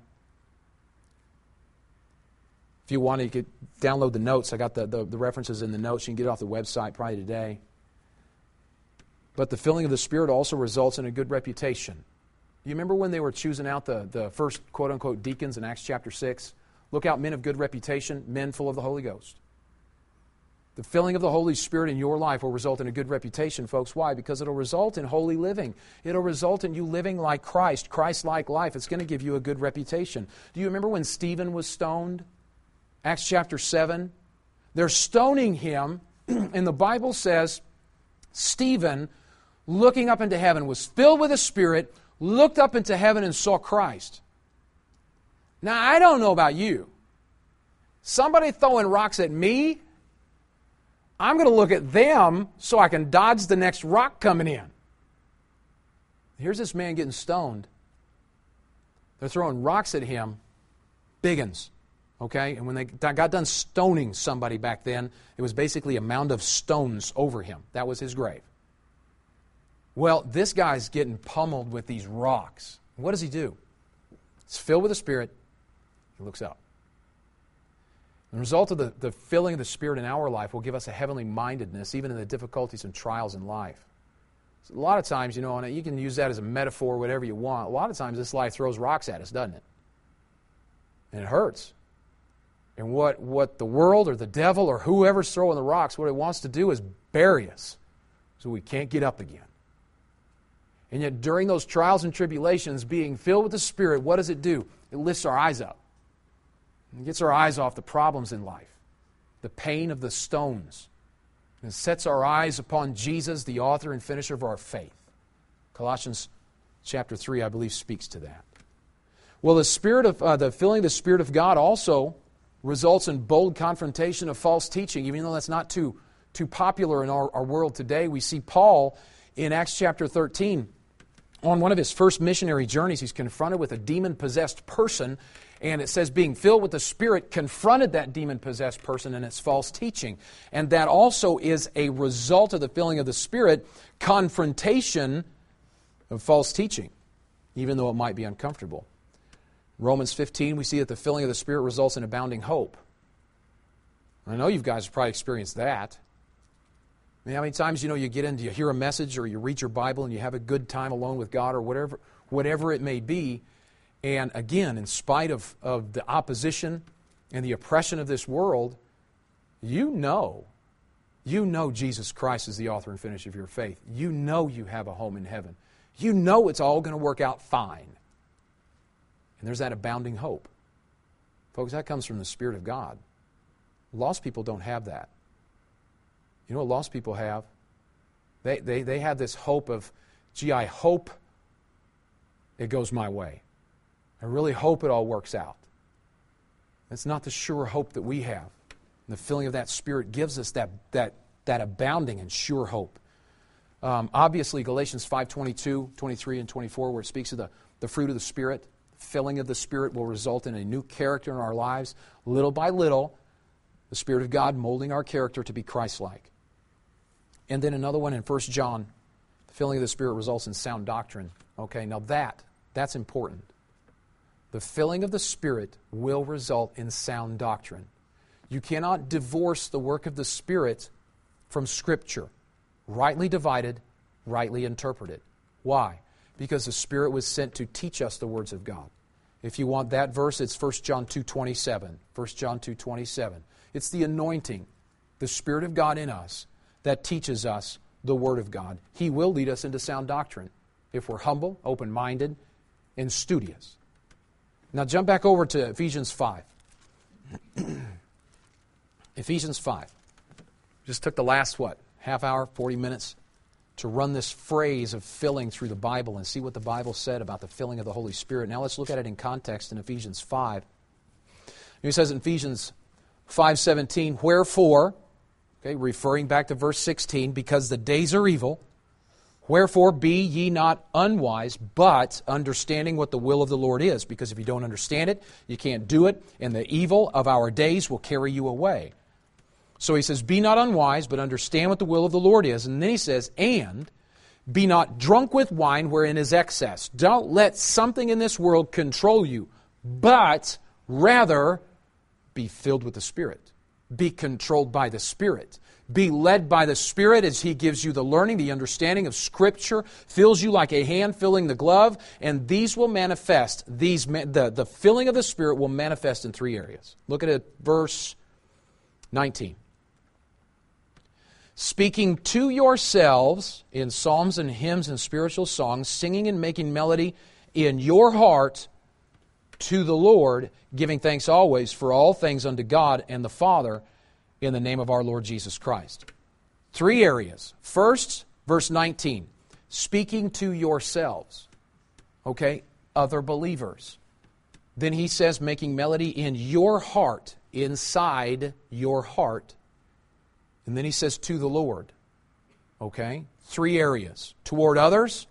If you want, you could download the notes. I got the references in the notes. You can get it off the website probably today. But the filling of the Spirit also results in a good reputation. You remember when they were choosing out the first quote-unquote deacons in Acts chapter 6? Look out, men of good reputation, men full of the Holy Ghost. The filling of the Holy Spirit in your life will result in a good reputation, folks. Why? Because it'll result in holy living. It'll result in you living like Christ, Christ-like life. It's going to give you a good reputation. Do you remember when Stephen was stoned? Acts chapter 7. They're stoning him, and the Bible says Stephen, looking up into heaven, was filled with the Spirit, looked up into heaven and saw Christ. Now, I don't know about you. Somebody throwing rocks at me, I'm going to look at them so I can dodge the next rock coming in. Here's this man getting stoned. They're throwing rocks at him, big uns, okay? And when they got done stoning somebody back then, it was basically a mound of stones over him. That was his grave. Well, this guy's getting pummeled with these rocks. What does he do? He's filled with the Spirit. He looks up. The result of the filling of the Spirit in our life will give us a heavenly mindedness, even in the difficulties and trials in life. So a lot of times, and you can use that as a metaphor, whatever you want. A lot of times this life throws rocks at us, doesn't it? And it hurts. And what the world or the devil or whoever's throwing the rocks, what it wants to do is bury us so we can't get up again. And yet during those trials and tribulations, being filled with the Spirit, what does it do? It lifts our eyes up. It gets our eyes off the problems in life, the pain of the stones. And it sets our eyes upon Jesus, the author and finisher of our faith. Colossians chapter 3, I believe, speaks to that. Well, the filling of the Spirit of God also results in bold confrontation of false teaching, even though that's not too popular in our world today. We see Paul in Acts chapter 13. On one of his first missionary journeys, he's confronted with a demon-possessed person, and it says being filled with the Spirit confronted that demon-possessed person in its false teaching. And that also is a result of the filling of the Spirit, confrontation of false teaching, even though it might be uncomfortable. Romans 15, we see that the filling of the Spirit results in abounding hope. I know you guys have probably experienced that. I mean, how many times, you hear a message or you read your Bible and you have a good time alone with God or whatever it may be, and again, in spite of the opposition and the oppression of this world, you know Jesus Christ is the author and finisher of your faith. You know you have a home in heaven. You know it's all going to work out fine. And there's that abounding hope. Folks, that comes from the Spirit of God. Lost people don't have that. You know what lost people have? They have this hope of, I hope it goes my way. I really hope it all works out. That's not the sure hope that we have. And the filling of that Spirit gives us that abounding and sure hope. Obviously, Galatians 5:22, 23, and 24, where it speaks of the fruit of the Spirit, filling of the Spirit will result in a new character in our lives. Little by little, the Spirit of God molding our character to be Christ-like. And then another one in 1 John, the filling of the Spirit results in sound doctrine. Okay, now that's important. The filling of the Spirit will result in sound doctrine. You cannot divorce the work of the Spirit from Scripture. Rightly divided, rightly interpreted. Why? Because the Spirit was sent to teach us the words of God. If you want that verse, it's 1 John 2:27. 1 John 2:27. It's the anointing, the Spirit of God in us, that teaches us the Word of God. He will lead us into sound doctrine if we're humble, open-minded, and studious. Now jump back over to Ephesians 5. Ephesians 5. Just took the last, half hour, 40 minutes to run this phrase of filling through the Bible and see what the Bible said about the filling of the Holy Spirit. Now let's look at it in context in Ephesians 5. He says in Ephesians 5:17, wherefore, okay, referring back to verse 16, because the days are evil, wherefore be ye not unwise, but understanding what the will of the Lord is. Because if you don't understand it, you can't do it, and the evil of our days will carry you away. So he says, be not unwise, but understand what the will of the Lord is. And then he says, and be not drunk with wine wherein is excess. Don't let something in this world control you, but rather be filled with the Spirit. Be controlled by the Spirit. Be led by the Spirit as He gives you the learning, the understanding of Scripture, fills you like a hand filling the glove, and these will manifest. The filling of the Spirit will manifest in three areas. Look at it, verse 19. Speaking to yourselves in psalms and hymns and spiritual songs, singing and making melody in your heart to the Lord, giving thanks always for all things unto God and the Father in the name of our Lord Jesus Christ. Three areas. First, verse 19, speaking to yourselves. Okay, other believers. Then he says, making melody in your heart, inside your heart. And then he says, to the Lord. Okay? Three areas. Toward others,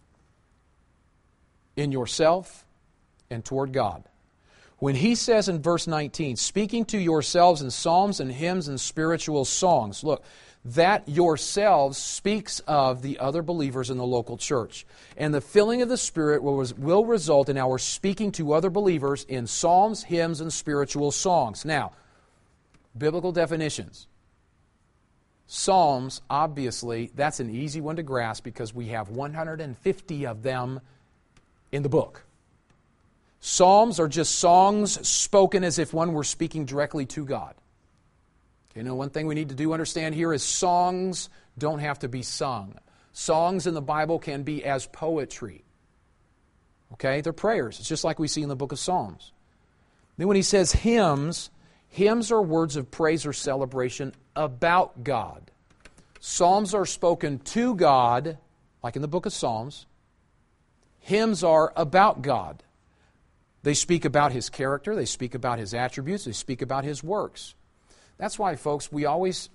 in yourself, and toward God. When he says in verse 19, speaking to yourselves in psalms and hymns and spiritual songs, look, that yourselves speaks of the other believers in the local church. And the filling of the Spirit will result in our speaking to other believers in psalms, hymns, and spiritual songs. Now, biblical definitions. Psalms, obviously, that's an easy one to grasp because we have 150 of them in the book. Psalms are just songs spoken as if one were speaking directly to God. Okay, now one thing we need to understand here is songs don't have to be sung. Songs in the Bible can be as poetry. Okay, they're prayers. It's just like we see in the book of Psalms. Then when he says hymns, hymns are words of praise or celebration about God. Psalms are spoken to God, like in the book of Psalms. Hymns are about God. They speak about His character, they speak about His attributes, they speak about His works. That's why, folks, we've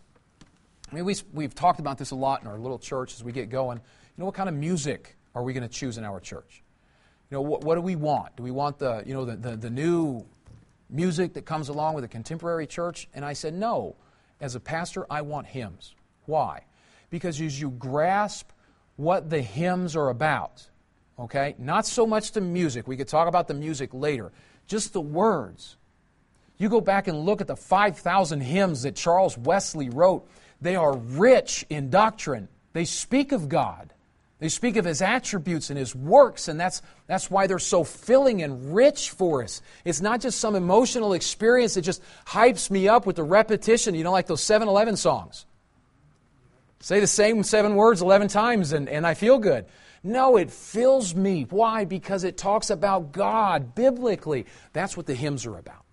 talked about this a lot in our little church as we get going. You know, what kind of music are we going to choose in our church? You know, what do we want? Do we want the new music that comes along with a contemporary church? And I said, no. As a pastor, I want hymns. Why? Because as you grasp what the hymns are about, okay, not so much the music. We could talk about the music later. Just the words. You go back and look at the 5,000 hymns that Charles Wesley wrote. They are rich in doctrine. They speak of God. They speak of His attributes and His works, and that's why they're so filling and rich for us. It's not just some emotional experience that just hypes me up with the repetition, like those 7-Eleven songs. Say the same 7 words 11 times and I feel good. No, it fills me. Why? Because it talks about God biblically. That's what the hymns are about.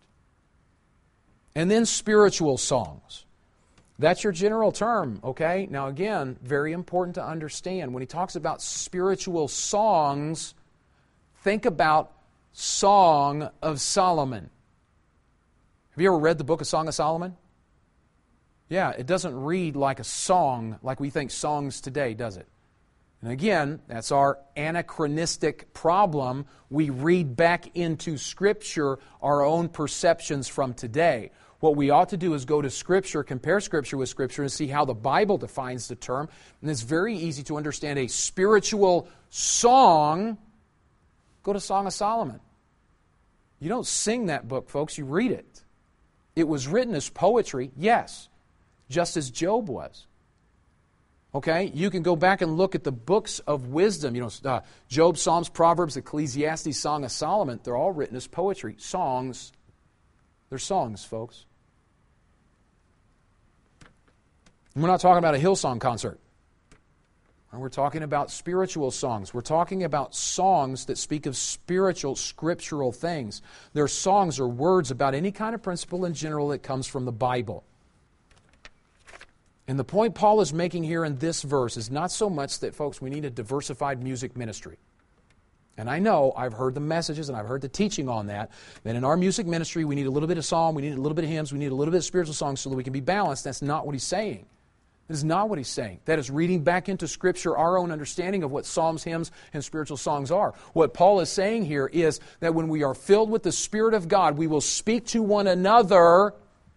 And then spiritual songs. That's your general term, okay? Now again, very important to understand. When he talks about spiritual songs, think about Song of Solomon. Have you ever read the book of Song of Solomon? Yeah, it doesn't read like a song like we think songs today, does it? And again, that's our anachronistic problem. We read back into Scripture our own perceptions from today. What we ought to do is go to Scripture, compare Scripture with Scripture, and see how the Bible defines the term. And it's very easy to understand a spiritual song. Go to Song of Solomon. You don't sing that book, folks. You read it. It was written as poetry, yes, just as Job was. Okay? You can go back and look at the books of wisdom. Job, Psalms, Proverbs, Ecclesiastes, Song of Solomon. They're all written as poetry. Songs. They're songs, folks. We're not talking about a Hillsong concert. We're talking about spiritual songs. We're talking about songs that speak of spiritual, scriptural things. They're songs or words about any kind of principle in general that comes from the Bible. And the point Paul is making here in this verse is not so much that, folks, we need a diversified music ministry. And I know, I've heard the messages and I've heard the teaching on that in our music ministry we need a little bit of psalm, we need a little bit of hymns, we need a little bit of spiritual songs so that we can be balanced. That's not what he's saying. That is not what he's saying. That is reading back into Scripture our own understanding of what psalms, hymns, and spiritual songs are. What Paul is saying here is that when we are filled with the Spirit of God, we will speak to one another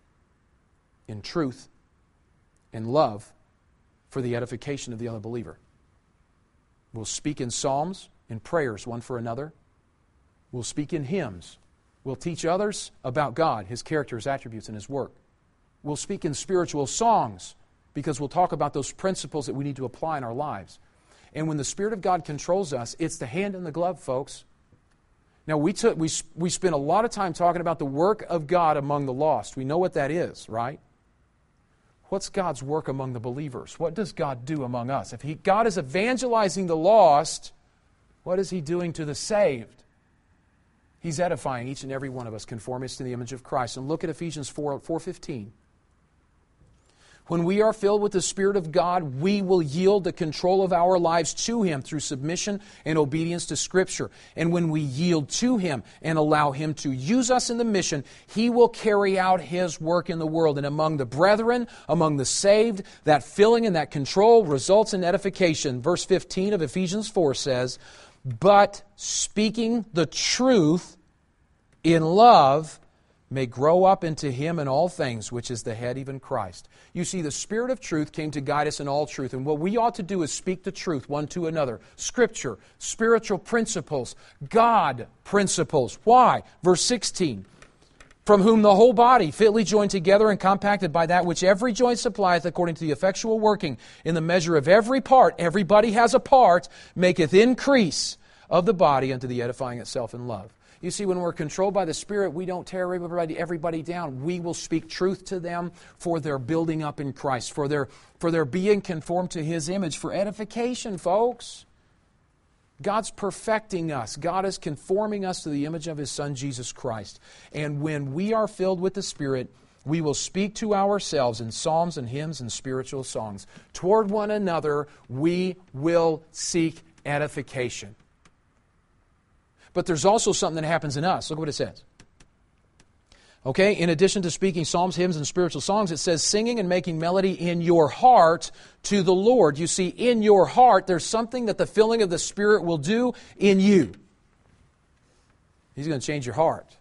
in truth and love for the edification of the other believer. We'll speak in psalms, in prayers one for another. We'll speak in hymns. We'll teach others about God, His character, His attributes, and His work. We'll speak in spiritual songs because we'll talk about those principles that we need to apply in our lives. And when the Spirit of God controls us, it's the hand in the glove, folks. Now, we spent a lot of time talking about the work of God among the lost. We know what that is, right? What's God's work among the believers? What does God do among us? If God is evangelizing the lost, what is He doing to the saved? He's edifying each and every one of us, conforming us to the image of Christ. And look at Ephesians 4:15. When we are filled with the Spirit of God, we will yield the control of our lives to Him through submission and obedience to Scripture. And when we yield to Him and allow Him to use us in the mission, He will carry out His work in the world. And among the brethren, among the saved, that filling and that control results in edification. Verse 15 of Ephesians 4 says, "But speaking the truth in love may grow up into Him in all things, which is the head, even Christ." You see, the Spirit of truth came to guide us in all truth. And what we ought to do is speak the truth one to another. Scripture, spiritual principles, God principles. Why? Verse 16. "From whom the whole body, fitly joined together and compacted by that which every joint supplieth, according to the effectual working in the measure of every part," everybody has a part, "maketh increase of the body unto the edifying itself in love." You see, when we're controlled by the Spirit, we don't tear everybody down. We will speak truth to them for their building up in Christ, for their being conformed to His image, for edification, folks. God's perfecting us. God is conforming us to the image of His Son, Jesus Christ. And when we are filled with the Spirit, we will speak to ourselves in psalms and hymns and spiritual songs. Toward one another, we will seek edification. But there's also something that happens in us. Look what it says. Okay, in addition to speaking psalms, hymns, and spiritual songs, it says singing and making melody in your heart to the Lord. You see, in your heart, there's something that the filling of the Spirit will do in you. He's going to change your heart.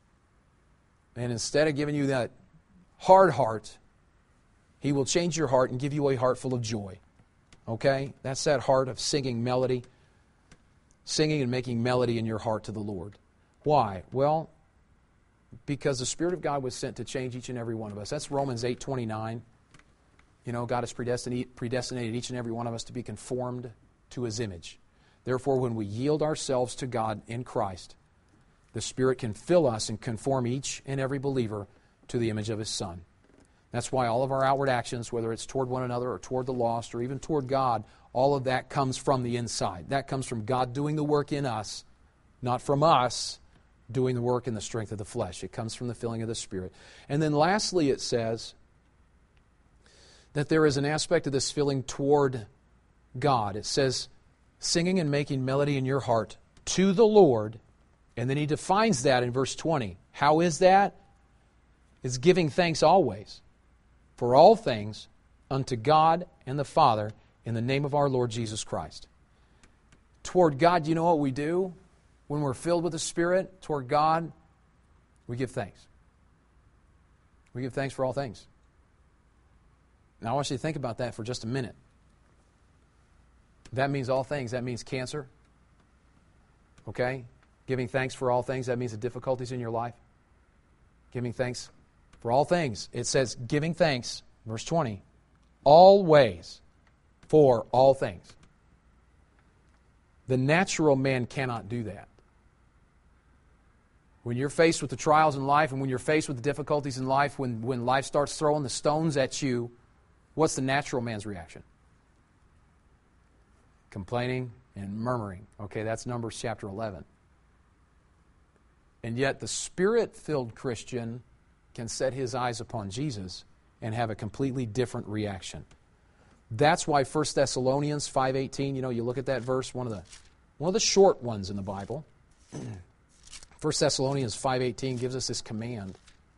And instead of giving you that hard heart, He will change your heart and give you a heart full of joy. Okay? That's that heart of singing melody. Singing and making melody in your heart to the Lord. Why? Well, because the Spirit of God was sent to change each and every one of us. That's Romans 8:29. You know, God has predestinated each and every one of us to be conformed to His image. Therefore, when we yield ourselves to God in Christ, the Spirit can fill us and conform each and every believer to the image of His Son. That's why all of our outward actions, whether it's toward one another or toward the lost or even toward God, all of that comes from the inside. That comes from God doing the work in us, not from us doing the work in the strength of the flesh. It comes from the filling of the Spirit. And then lastly, it says that there is an aspect of this filling toward God. It says, singing and making melody in your heart to the Lord. And then he defines that in verse 20. How is that? It's giving thanks always for all things unto God and the Father in the name of our Lord Jesus Christ. Toward God, you know what we do? When we're filled with the Spirit, toward God, we give thanks. We give thanks for all things. Now I want you to think about that for just a minute. That means all things. That means cancer. Okay? Giving thanks for all things. That means the difficulties in your life. Giving thanks for all things. It says giving thanks, verse 20, always for all things. The natural man cannot do that. When you're faced with the trials in life and when you're faced with the difficulties in life, when life starts throwing the stones at you, what's the natural man's reaction? Complaining and murmuring. Okay, that's Numbers chapter 11. And yet the Spirit-filled Christian can set his eyes upon Jesus and have a completely different reaction. That's why 1 Thessalonians 5:18, you look at that verse, one of the short ones in the Bible. 1 Thessalonians 5:18 gives us this command.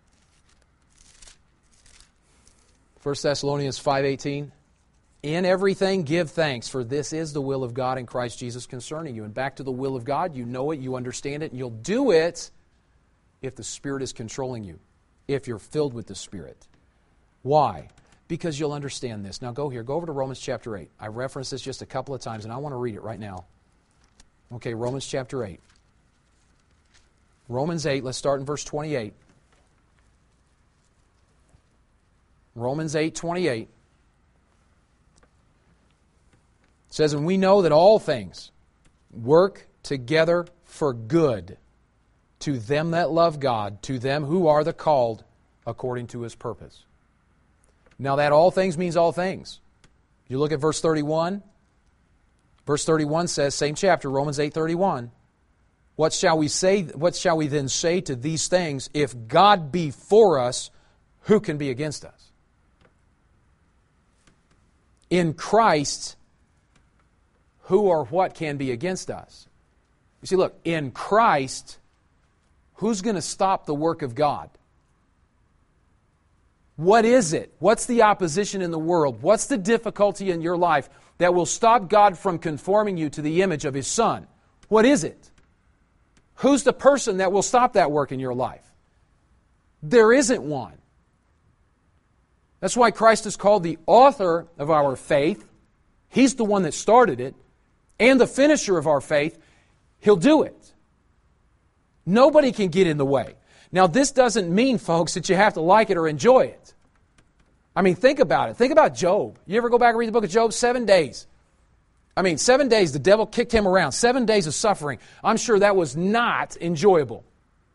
1 Thessalonians 5:18, in everything give thanks, for this is the will of God in Christ Jesus concerning you. And back to the will of God, you know it, you understand it, and you'll do it if the Spirit is controlling you, if you're filled with the Spirit. Why? Because you'll understand this. Now go over to Romans chapter 8. I referenced this just a couple of times, and I want to read it right now. Okay, Romans chapter 8. Romans 8, let's start in verse 28. Romans 8:28 says, and we know that all things work together for good to them that love God, to them who are the called according to His purpose. Now that all things means all things. You look at verse 31. Verse 31 says, same chapter, Romans 8:31. What shall we say? What shall we then say to these things? If God be for us, who can be against us? In Christ, who or what can be against us? You see, look, in Christ, who's going to stop the work of God? What is it? What's the opposition in the world? What's the difficulty in your life that will stop God from conforming you to the image of His Son? What is it? Who's the person that will stop that work in your life? There isn't one. That's why Christ is called the author of our faith. He's the one that started it. And the finisher of our faith. He'll do it. Nobody can get in the way. Now, this doesn't mean, folks, that you have to like it or enjoy it. I mean, think about it. Think about Job. You ever go back and read the book of Job? 7 days. I mean, 7 days, the devil kicked him around. 7 days of suffering. I'm sure that was not enjoyable.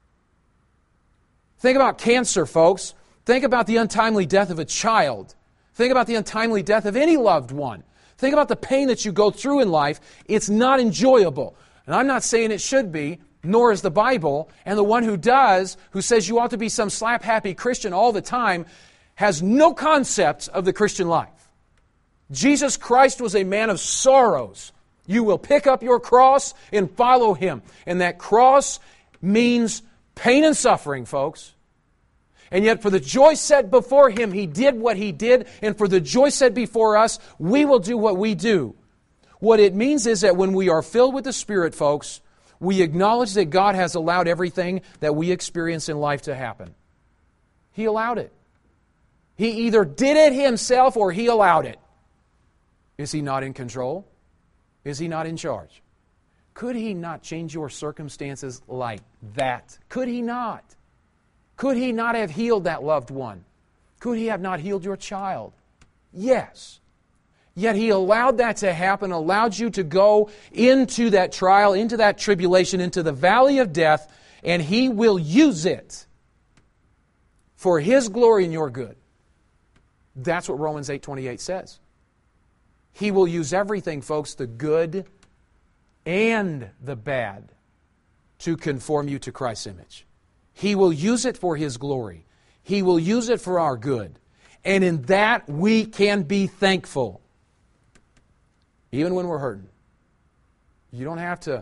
Think about cancer, folks. Think about the untimely death of a child. Think about the untimely death of any loved one. Think about the pain that you go through in life. It's not enjoyable. And I'm not saying it should be, nor is the Bible. And the one who does, who says you ought to be some slap-happy Christian all the time, has no concept of the Christian life. Jesus Christ was a man of sorrows. You will pick up your cross and follow Him. And that cross means pain and suffering, folks. And yet for the joy set before Him, He did what He did. And for the joy set before us, we will do what we do. What it means is that when we are filled with the Spirit, folks, we acknowledge that God has allowed everything that we experience in life to happen. He allowed it. He either did it Himself or He allowed it. Is He not in control? Is He not in charge? Could He not change your circumstances like that? Could He not? Could He not have healed that loved one? Could He have not healed your child? Yes. Yet He allowed that to happen, allowed you to go into that trial, into that tribulation, into the valley of death, and He will use it for His glory and your good. That's what Romans 8:28 says. He will use everything, folks, the good and the bad, to conform you to Christ's image. He will use it for His glory. He will use it for our good. And in that we can be thankful. Even when we're hurting. You don't have to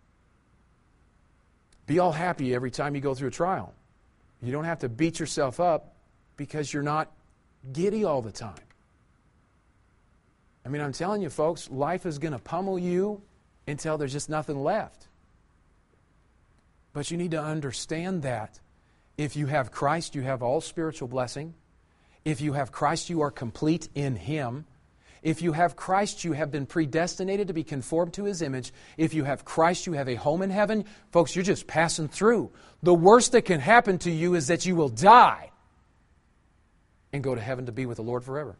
be all happy every time you go through a trial. You don't have to beat yourself up because you're not giddy all the time. I mean, I'm telling you, folks, life is going to pummel you until there's just nothing left. But you need to understand that if you have Christ, you have all spiritual blessing. If you have Christ, you are complete in Him. If you have Christ, you have been predestinated to be conformed to His image. If you have Christ, you have a home in heaven. Folks, you're just passing through. The worst that can happen to you is that you will die and go to heaven to be with the Lord forever.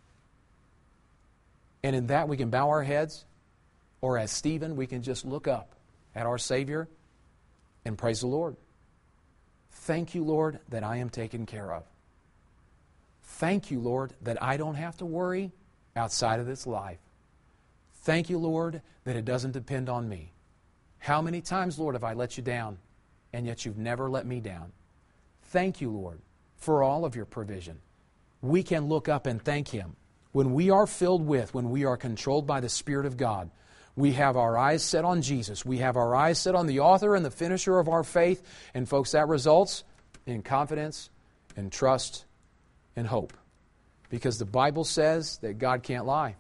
And in that we can bow our heads, or as Stephen, we can just look up at our Savior and praise the Lord. Thank you, Lord, that I am taken care of. Thank you, Lord, that I don't have to worry outside of this life. Thank you, Lord, that it doesn't depend on me. How many times, Lord, have I let you down, and yet you've never let me down? Thank you, Lord, for all of your provision. We can look up and thank Him. When we are filled with, when we are controlled by the Spirit of God, we have our eyes set on Jesus. We have our eyes set on the author and the finisher of our faith. And folks, that results in confidence and trust and hope. Because the Bible says that God can't lie.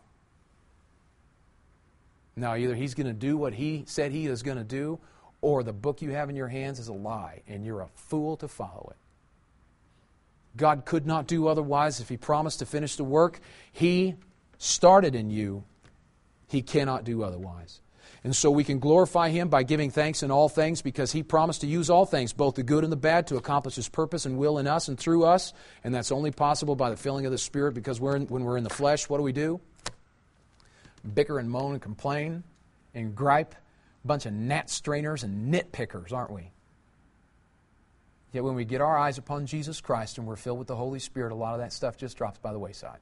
Now, either He's going to do what He said He is going to do, or the book you have in your hands is a lie, and you're a fool to follow it. God could not do otherwise. If He promised to finish the work He started in you, He cannot do otherwise. And so we can glorify Him by giving thanks in all things, because He promised to use all things, both the good and the bad, to accomplish His purpose and will in us and through us. And that's only possible by the filling of the Spirit, because when we're in the flesh, what do? Bicker and moan and complain and gripe. A bunch of gnat strainers and nitpickers, aren't we? Yet when we get our eyes upon Jesus Christ and we're filled with the Holy Spirit, a lot of that stuff just drops by the wayside.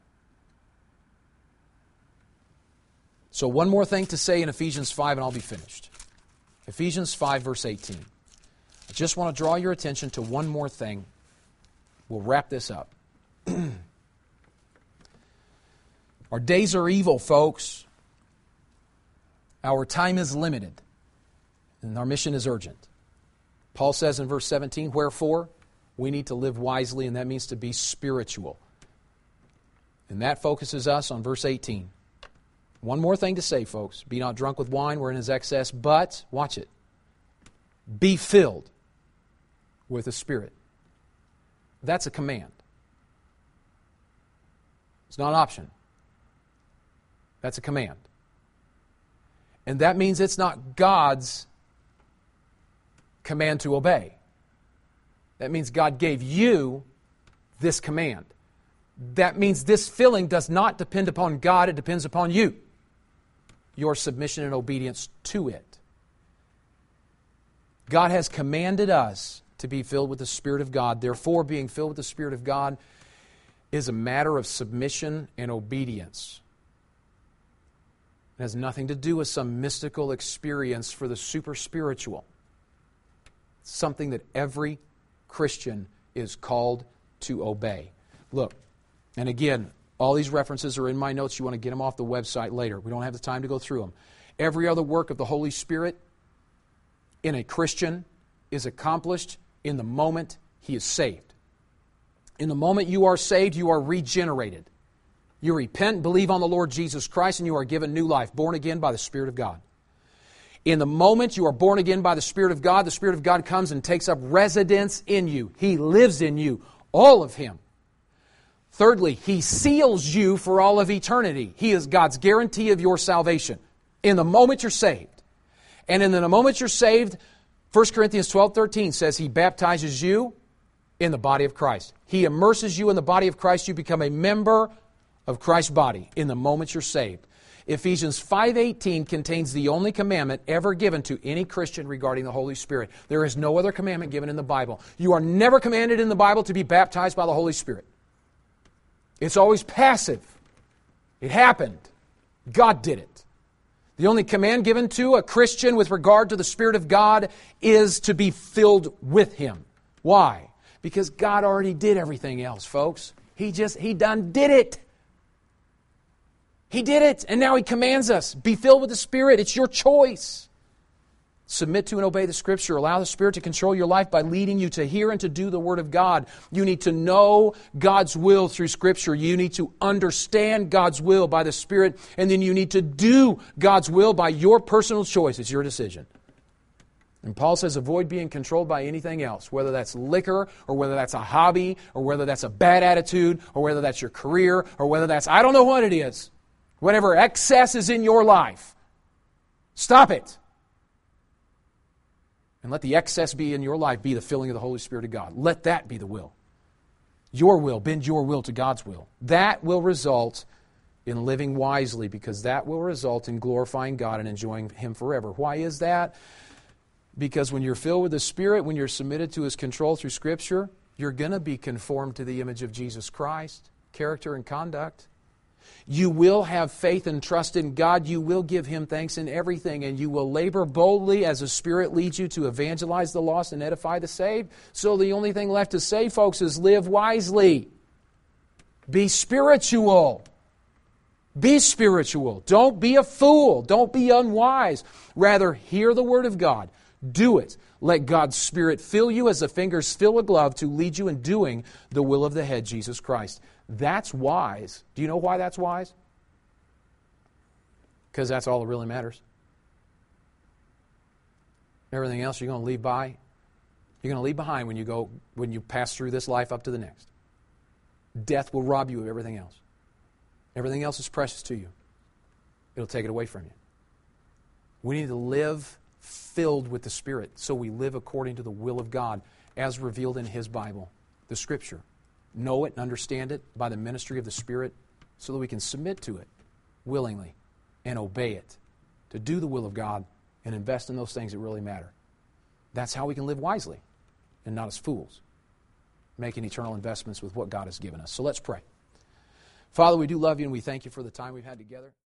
So one more thing to say in Ephesians 5 and I'll be finished. Ephesians 5 verse 18. I just want to draw your attention to one more thing. We'll wrap this up. Our days are evil, folks. Our time is limited. And our mission is urgent. Paul says in verse 17, wherefore, we need to live wisely, and that means to be spiritual. And that focuses us on verse 18. One more thing to say, folks. Be not drunk with wine wherein is excess, but, watch it, be filled with the Spirit. That's a command. It's not an option. That's a command. And that means it's not God's command to obey. That means God gave you this command. That means this filling does not depend upon God, it depends upon you. your submission and obedience to it. God has commanded us to be filled with the Spirit of God. Therefore, being filled with the Spirit of God is a matter of submission and obedience. It has nothing to do with some mystical experience for the super spiritual. It's something that every Christian is called to obey. Look, and again, all these references are in my notes. You want to get them off the website later. We don't have the time to go through them. Every other work of the Holy Spirit in a Christian is accomplished in the moment he is saved. In the moment you are saved, you are regenerated. You repent, believe on the Lord Jesus Christ, and you are given new life, born again by the Spirit of God. In the moment you are born again by the Spirit of God comes and takes up residence in you. He lives in you, all of Him. Thirdly, He seals you for all of eternity. He is God's guarantee of your salvation. In the moment you're saved. And in the moment you're saved, 1 Corinthians 12:13 says He baptizes you in the body of Christ. He immerses you in the body of Christ. You become a member of Christ's body in the moment you're saved. Ephesians 5:18 contains the only commandment ever given to any Christian regarding the Holy Spirit. There is no other commandment given in the Bible. You are never commanded in the Bible to be baptized by the Holy Spirit. It's always passive. It happened. God did it. The only command given to a Christian with regard to the Spirit of God is to be filled with Him. Why? Because God already did everything else, folks. He done did it. He did it, and now He commands us, be filled with the Spirit. It's your choice. Submit to and obey the Scripture. Allow the Spirit to control your life by leading you to hear and to do the Word of God. You need to know God's will through Scripture. You need to understand God's will by the Spirit, and then you need to do God's will by your personal choice. It's your decision. And Paul says avoid being controlled by anything else, whether that's liquor, or whether that's a hobby, or whether that's a bad attitude, or whether that's your career, or whether that's, I don't know what it is. Whatever excess is in your life, stop it. And let the excess be in your life be the filling of the Holy Spirit of God. Let that be the will. Your will, bend your will to God's will. That will result in living wisely, because that will result in glorifying God and enjoying Him forever. Why is that? Because when you're filled with the Spirit, when you're submitted to His control through Scripture, you're going to be conformed to the image of Jesus Christ, character and conduct. You will have faith and trust in God. You will give Him thanks in everything, and you will labor boldly as the Spirit leads you to evangelize the lost and edify the saved. So the only thing left to say, folks, is live wisely. Be spiritual. Be spiritual. Don't be a fool. Don't be unwise. Rather, hear the Word of God. Do it. Let God's Spirit fill you as the fingers fill a glove to lead you in doing the will of the head, Jesus Christ. That's wise. Do you know why that's wise? Because that's all that really matters. Everything else you're going to leave by. You're going to leave behind when you pass through this life up to the next. Death will rob you of everything else. Everything else is precious to you. It'll take it away from you. We need to live filled with the Spirit, so we live according to the will of God as revealed in His Bible, the Scripture. Know it and understand it by the ministry of the Spirit so that we can submit to it willingly and obey it, to do the will of God and invest in those things that really matter. That's how we can live wisely and not as fools, making eternal investments with what God has given us. So let's pray. Father, we do love You, and we thank You for the time we've had together.